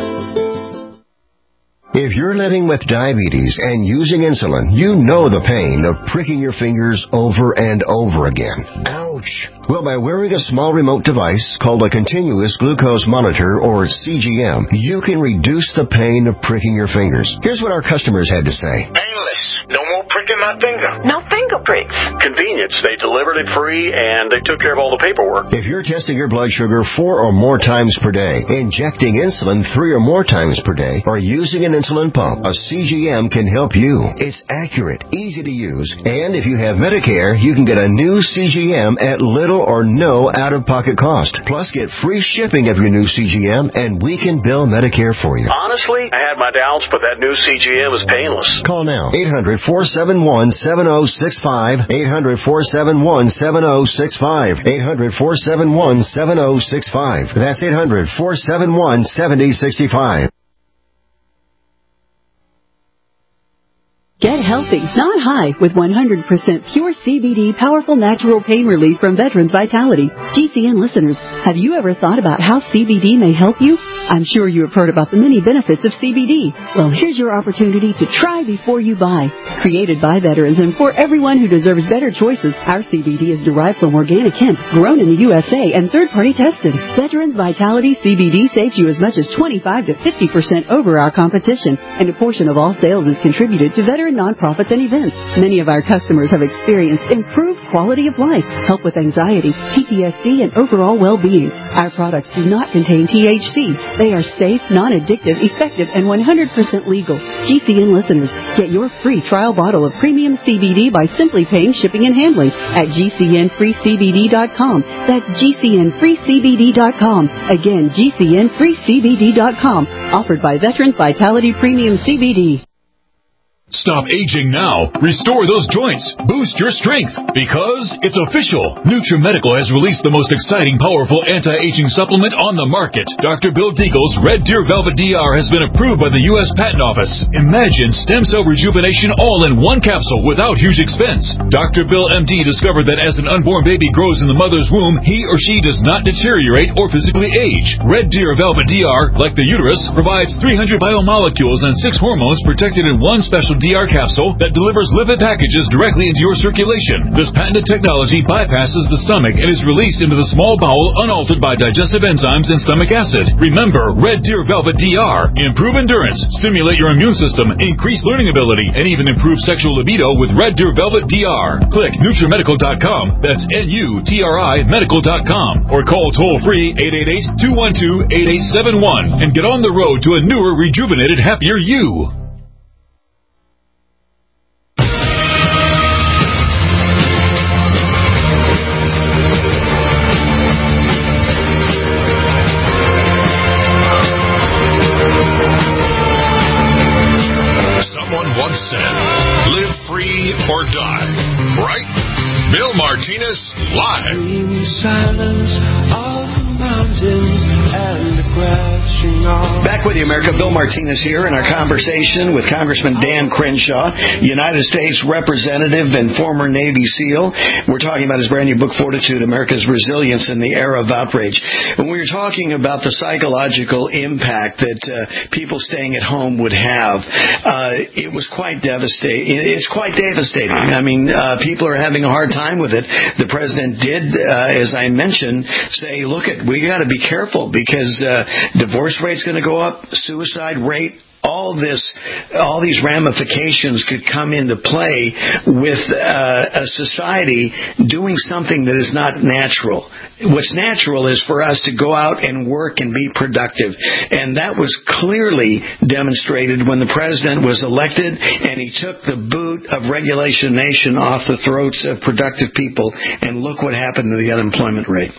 If you're living with diabetes and using insulin, you know the pain of pricking your fingers over and over again. Ouch! Well, by wearing a small remote device called a continuous glucose monitor, or C G M, you can reduce the pain of pricking your fingers. Here's what our customers had to say. Painless. No more pricking my finger. No finger pricks. Convenience. They delivered it free, and they took care of all the paperwork. If you're testing your blood sugar four or more times per day, injecting insulin three or more times per day, or using an insulin pump, a C G M can help you. It's accurate, easy to use, and if you have Medicare, you can get a new C G M at little or no out-of-pocket cost. Plus, get free shipping of your new C G M, and we can bill Medicare for you. Honestly, I had my doubts, but that new C G M is painless. Call now. eight hundred, four seven one, seven oh six five. eight hundred, four seven one, seven oh six five. eight hundred, four seven one, seven oh six five. That's eight hundred, four seven one, seven oh six five. Get healthy, not high, with one hundred percent pure C B D powerful natural pain relief from Veterans Vitality. G C N listeners, have you ever thought about how C B D may help you? I'm sure you have heard about the many benefits of C B D. Well, here's your opportunity to try before you buy. Created by veterans and for everyone who deserves better choices, our C B D is derived from organic hemp, grown in the U S A, and third-party tested. Veterans Vitality C B D saves you as much as twenty-five to fifty percent over our competition, and a portion of all sales is contributed to veteran nonprofits and events. Many of our customers have experienced improved quality of life, help with anxiety, P T S D, and overall well-being. Our products do not contain T H C. They are safe, non-addictive, effective, and one hundred percent legal. G C N listeners, get your free trial bottle of premium C B D by simply paying shipping and handling at G C N free C B D dot com. That's G C N free C B D dot com. Again, G C N free C B D dot com. Offered by Veterans Vitality Premium C B D. Stop aging now. Restore those joints. Boost your strength. Because it's official. NutriMedical has released the most exciting, powerful anti-aging supplement on the market. Doctor Bill Deagle's Red Deer Velvet D R has been approved by the U S Patent Office. Imagine stem cell rejuvenation all in one capsule without huge expense. Doctor Bill M D discovered that as an unborn baby grows in the mother's womb, he or she does not deteriorate or physically age. Red Deer Velvet D R, like the uterus, provides three hundred biomolecules and six hormones protected in one special D R capsule that delivers lipid packages directly into your circulation. This patented technology bypasses the stomach and is released into the small bowel unaltered by digestive enzymes and stomach acid. Remember, Red Deer Velvet D R. Improve endurance, stimulate your immune system, increase learning ability, and even improve sexual libido with Red Deer Velvet D R. Click NutriMedical dot com. That's N U T R I Medical dot com. Or call toll-free eight eight eight, two one two, eight eight seven one and get on the road to a newer, rejuvenated, happier you. Once said, live free or die, right? Bill Martinez live. Silence of mountains and the crashing of... Back with you, America. Bill Martinez here in our conversation with Congressman Dan Crenshaw, United States Representative and former Navy SEAL. We're talking about his brand new book, Fortitude, America's Resilience in the Era of Outrage. When we were talking about the psychological impact that uh, people staying at home would have, uh, it was quite devastating. It's quite devastating. I mean, uh, people are having a hard time with it. The president did, uh, as I mentioned, say, look, at we got to be careful because uh, divorce rate's going to go up, suicide rate. All this, all these ramifications could come into play with uh, a society doing something that is not natural. What's natural is for us to go out and work and be productive. And that was clearly demonstrated when the president was elected and he took the boot of Regulation Nation off the throats of productive people. And look what happened to the unemployment rate.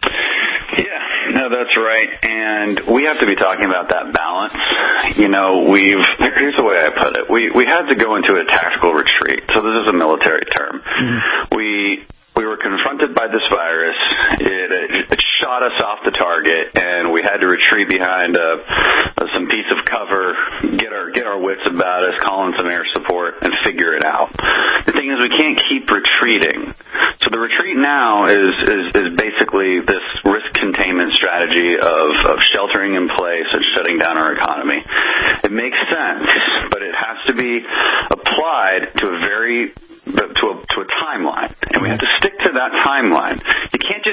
No, that's right. And we have to be talking about that balance. You know, we've, here's the way I put it. We, we had to go into a tactical retreat. So this is a military term. Mm-hmm. We, we were confronted by this virus. It, it shot us off the target, and we had to retreat behind a, a, some piece of cover, get our get our wits about us, call in some air support, and figure it out. The thing is, we can't keep retreating. So the retreat now is is, is basically this risk containment strategy of, of sheltering in place and shutting down our economy. It makes sense, but it has to be applied to a very But to a, to a timeline, and we have to stick to that timeline. You can't just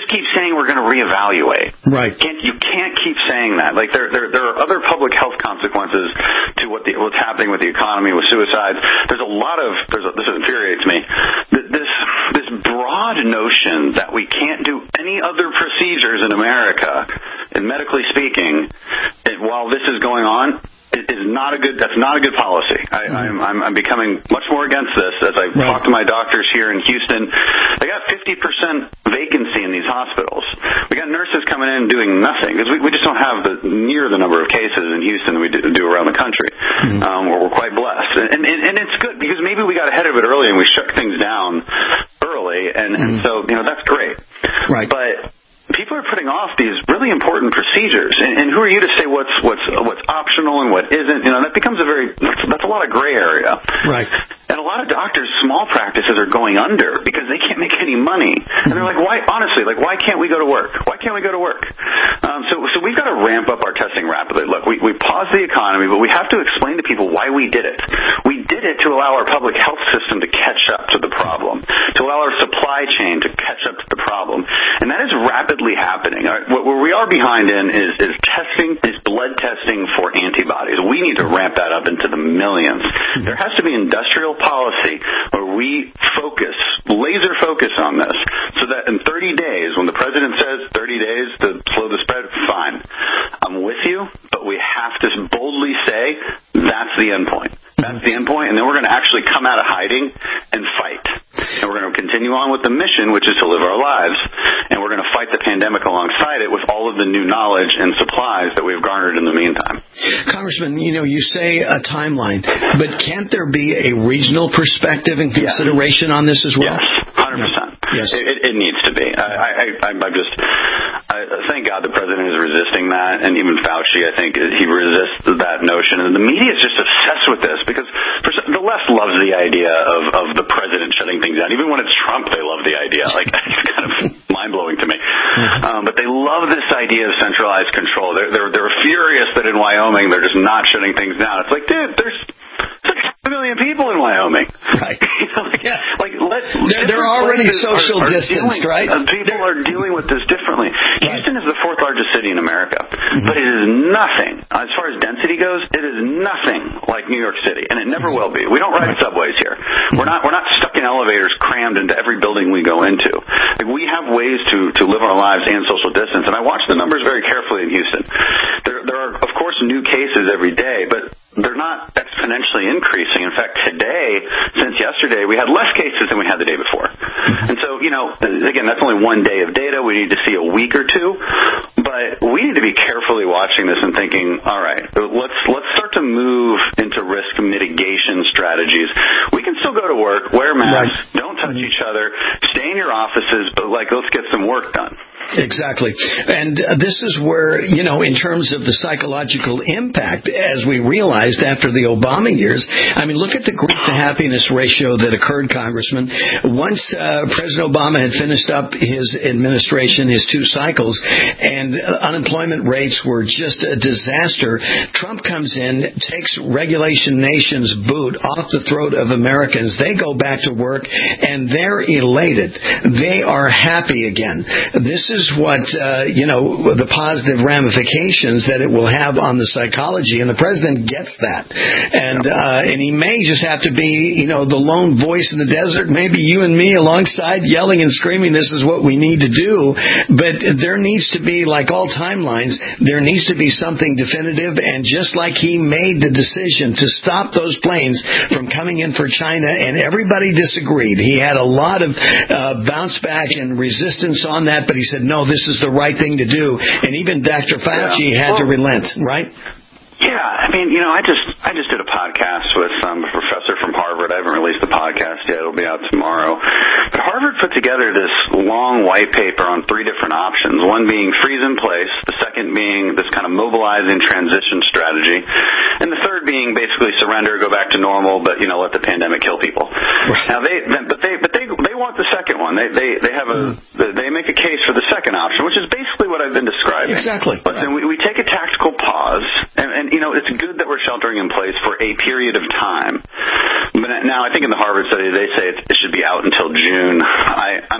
just keep saying we're going to reevaluate. Right. Can't, you can't keep saying that. Like there, there, there are other public health consequences to what the, what's happening with the economy, with suicides. There's a lot of. There's a, this infuriates me. This, this broad notion that we can't do any other procedures in America, and medically speaking, it, while this is going on. Is not a good. That's not a good policy. I, I'm, I'm, I'm becoming much more against this as I right. talk to my doctors here in Houston. They got fifty percent vacancy in these hospitals. We got nurses coming in and doing nothing because we, we just don't have the near the number of cases in Houston that we do, do around the country. Mm-hmm. Um, where we're quite blessed, and, and and it's good because maybe we got ahead of it early and we shut things down early, and, mm-hmm. and so you know that's great. Right, but. People are putting off these really important procedures, and, and who are you to say what's what's what's optional and what isn't? You know, that becomes a very that's, that's a lot of gray area. Right. And a lot of doctors, small practices, are going under because they can't make any money, and they're like, why? Honestly, like, why can't we go to work? Why can't we go to work? Um, so, so we've got to ramp up our testing rapidly. Look, we we paused the economy, but we have to explain to people why we did it. We did it to allow our public health system to catch up to the problem, to allow our supply chain to catch up to the problem, and that is rapidly happening. What we are behind in is, is testing, is blood testing for antibodies. We need to ramp that up into the millions. There has to be industrial policy where we focus, laser focus on this, so that in thirty days, when the president says thirty days to slow the spread, fine. I'm with you, but we have to boldly say that's the end point. That's the end point, and then we're going to actually come out of hiding and fight. And we're going to continue on with the mission, which is to live our lives, and we're going to fight the pandemic alongside it with all of the new knowledge and supplies that we've garnered in the meantime. Congressman, you know, you say a timeline, but can't there be a regional perspective and consideration yes. on this as well? Yes, one hundred percent. Yes. It, it, it needs to be. I, I, I just, I, thank God the president is resisting that, and even Fauci, I think, he resists that notion. And the media is just obsessed with this because the left loves the idea of, of the president shutting things down. Even when it's Trump, they love the idea. Like, it's kind of mind-blowing to me. Mm-hmm. Um, but they love this idea of centralized control. They're, they're, they're furious that in Wyoming they're just not shutting things down. It's like, dude, there's like a million people in Wyoming. Right. You know, like, yeah. like let, they're, they're already social are, are distanced, dealing, right? Uh, people are dealing with this differently. Right. Houston is the fourth largest city in America, mm-hmm. but it is nothing, as far as density goes, it is nothing like New York City, and it never will be. We don't ride right. subways here. We're not we're not stuck in elevators crammed into every building we go into. Like, we have ways to, to live our lives and social distance, and I watch the numbers very carefully in Houston. There, there are, of course, new cases every day, but they're not exponentially increasing. In fact, today, since yesterday, we had less cases than we had the day before. And so, you know, again, that's only one day of data. We need to see a week or two. But we need to be carefully watching this and thinking, all right, let's let's start to move into risk mitigation strategies. We can still go to work, wear masks, right. don't touch each other, stay in your offices, but, like, let's get some work done. Exactly. And uh, this is where, you know, in terms of the psychological impact, as we realized after the Obama years, I mean, look at the grief to happiness ratio that occurred, Congressman. Once uh, President Obama had finished up his administration, his two cycles, and uh, unemployment rates were just a disaster, Trump comes in, takes regulation nation's boot off the throat of Americans. They go back to work, and they're elated. They are happy again. This is what, uh, you know, the positive ramifications that it will have on the psychology, and the president gets that. And uh, and he may just have to be, you know, the lone voice in the desert, maybe you and me alongside yelling and screaming, this is what we need to do. But there needs to be, like all timelines, there needs to be something definitive. And just like he made the decision to stop those planes from coming in for China, and everybody disagreed. He had a lot of uh, bounce back and resistance on that, but he said, no, this is the right thing to do. And even Doctor Fauci yeah. had well, to relent, right? Yeah, I mean, you know, I just I just did a podcast with um, a professor from Harvard. I haven't released the podcast yet. It'll be out tomorrow. But Harvard put together this long white paper on three different options, one being freeze in place, the second being this kind of mobilizing transition strategy, and the third being basically surrender, go back to normal, but, you know, let the pandemic kill people. Right. Now, they but they but they they want the second one. They they they have a mm. they make a case for the second option, which is basically what I've been describing. Exactly. But then we, we take a tactical pause, and, and you know, it's good that we're sheltering in place for a period of time. But now, I think in the Harvard study, they say it, it should be out until June. I, I'm not so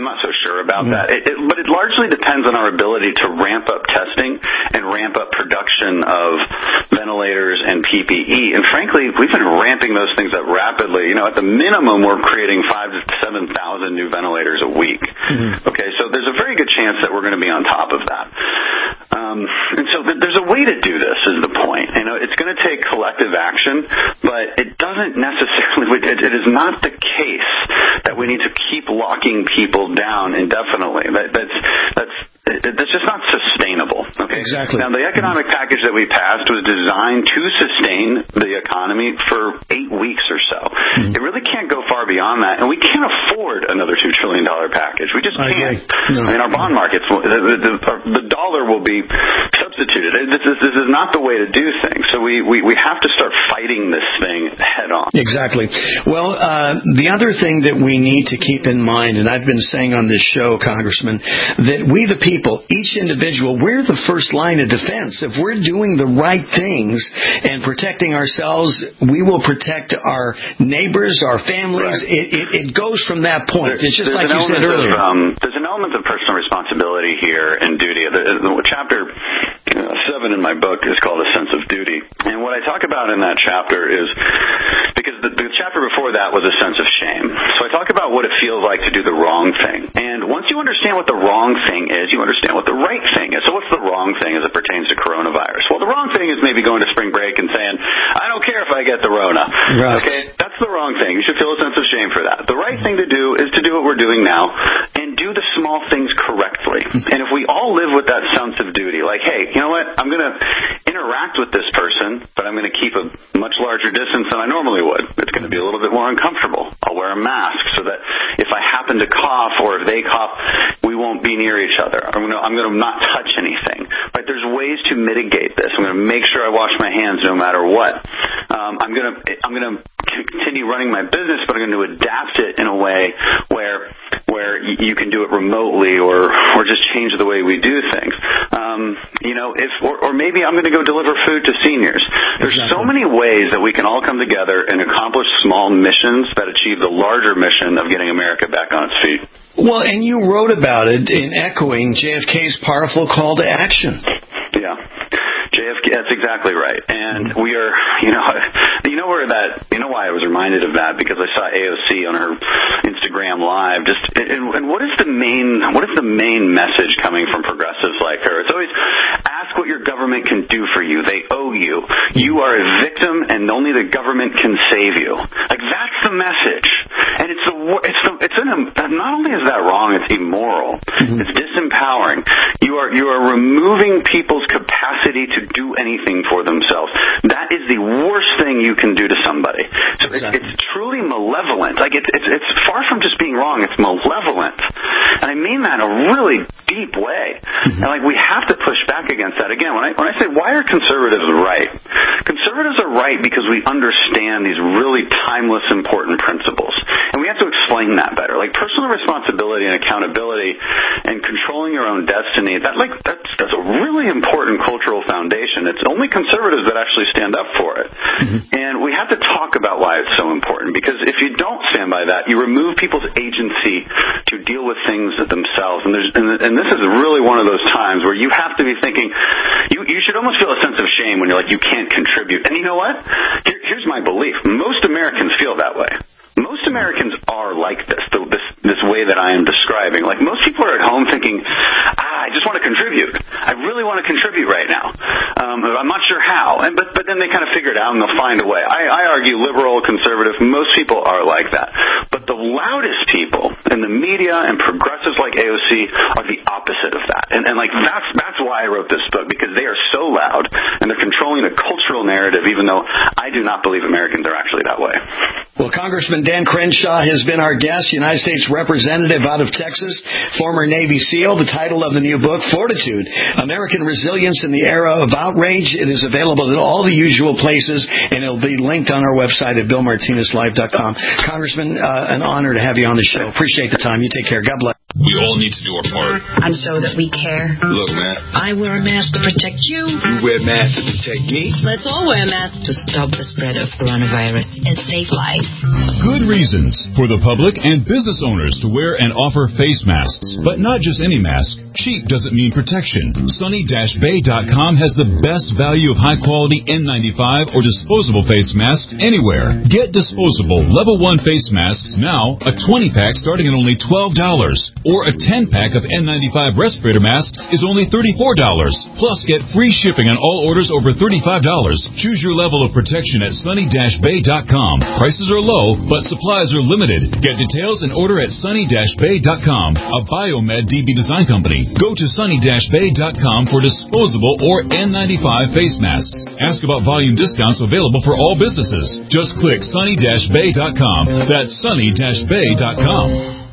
sure about mm-hmm. that. It, it, but it largely depends on our ability to ramp up testing and ramp up production of ventilators and P P E. And frankly, we've been ramping those things up rapidly. You know, at the minimum, we're creating five to seven thousand new ventilators a week. Mm-hmm. Okay, so there's a very good chance that we're going to be on top of that. Um, and so th- there's a way to do this, is the point. You know, it's going to take collective action, but it doesn't necessarily. It, it is not the case that we need to keep locking people down indefinitely. That, that's that's. That's just not sustainable. Okay. Exactly. Now, the economic package that we passed was designed to sustain the economy for eight weeks or so. Mm-hmm. It really can't go far beyond that, and we can't afford another two trillion dollar package. We just can't. I, no. I mean, our bond markets, the, the, the dollar will be substituted. This is, this is not the way to do things. So we, we, we have to start fighting this thing head on. Exactly. Well, uh, the other thing that we need to keep in mind, and I've been saying on this show, Congressman, that we the people People, each individual, we're the first line of defense. If we're doing the right things and protecting ourselves, we will protect our neighbors, our families. Right. It, it, it goes from that point. There, it's just like you said of, earlier. Um, there's an element of personal responsibility here and duty. The, the chapter uh, seven in my book is called A Sense of Duty. And what I talk about in that chapter is, because the, the chapter before that was a sense of shame. So I talk about what it feels like to do the wrong thing. And once you understand what the wrong thing is, you understand what the right thing is. So what's the wrong thing as it pertains to coronavirus? Well, the wrong thing is maybe going to spring break and saying, I don't care if I get the Rona. Right. Okay? That's the wrong thing. You should feel a sense of shame for that. The right thing to do is to do what we're doing now and do the small things correctly. And if we all live with that sense of duty, like, hey, you know what? I'm going to interact with this person, but I'm going to keep a much larger distance than I normally would. It's going to be a little bit more uncomfortable. I'll wear a mask so that if I happen to cough or if they cough, we won't be near each other. I'm going to, I'm going to not touch anything. Right? There's ways to mitigate this. I'm going to make sure I wash my hands no matter what. Um, I'm going to I'm going to continue running my business, but I'm going to adapt it in a way where where you can do it remotely or or just change the way we do things. Um, you know, if or, or maybe I'm going to go deliver food to seniors. There's exactly. so many ways that we can all come together and accomplish small missions that achieve the larger mission of getting America back on its feet. Well, and you wrote about it in echoing J F K's powerful call to action. Yeah. J F K, that's exactly right. And we are, you know, you know where that, you know why I was reminded of that? Because I saw A O C on her Instagram Live. Just, and, and what is the main, what is the main message coming from progressives like her? It's always, ask what your government can do for you. They owe you. You are a victim and only the government can save you. Like, that's the message. And it's the, it's the, it's in a, not only is that wrong, it's immoral. Mm-hmm. It's disempowering. You are, you are removing people's capacity to do anything for themselves. That is the worst thing you can do to somebody. So exactly. it's, it's truly malevolent. Like it's, it's it's far from just being wrong. It's malevolent, and I mean that in a really deep way. Mm-hmm. And like we have to push back against that. Again, when I when I say why are conservatives right? Conservatives are right because we understand these really timeless, important principles, and we have to explain that better. Like personal responsibility and accountability, and controlling your own destiny. That like that's that's a really important cultural foundation. It's only conservatives that actually stand up for it. Mm-hmm. And we have to talk about why it's so important, because if you don't stand by that, you remove people's agency to deal with things themselves. And there's and, and this is really one of those times where you have to be thinking, you you should almost feel a sense of shame when you're like, you can't contribute. And you know what? Here, here's my belief. Most Americans feel that way. Most Americans are like this, this this way that I am describing. Like, most people are at home thinking, ah, I just want to contribute. I really want to contribute right now. Um, I'm not sure how. And, but, but then they kind of figure it out and they'll find a way. I, I argue liberal, conservative, most people are like that. But the loudest people in the media and progressives like A O C are the opposite of that. And, and like, that's, that's why I wrote this book, because they are so loud and they're controlling the cultural narrative, even though I do not believe Americans are actually that way. Well, Congressman Dan Crenshaw has been our guest, United States Representative out of Texas, former Navy SEAL. The title of the new book, Fortitude, American Resilience in the Era of Outrage. It is available at all the usual places, and it'll be linked on our website at bill martinez live dot com. Congressman, uh, an honor to have you on the show. Appreciate the time. You take care. God bless. We all need to do our part. And show that we care. Look, man. I wear a mask to protect you. You wear masks to protect me. Let's all wear masks to stop the spread of coronavirus and save lives. Good reasons for the public and business owners to wear and offer face masks. But not just any mask. Cheap doesn't mean protection. Sunny Bay dot com has the best value of high-quality N ninety-five or disposable face masks anywhere. Get disposable level one face masks now, a twenty-pack starting at only twelve dollars. Or a ten-pack of N ninety-five respirator masks is only thirty-four dollars. Plus, get free shipping on all orders over thirty-five dollars. Choose your level of protection at Sunny Bay dot com. Prices are low, but supplies are limited. Get details and order at Sunny Bay dot com, a Biomed D B design company. Go to Sunny Bay dot com for disposable or N ninety-five face masks. Ask about volume discounts available for all businesses. Just click Sunny Bay dot com. That's Sunny Bay dot com.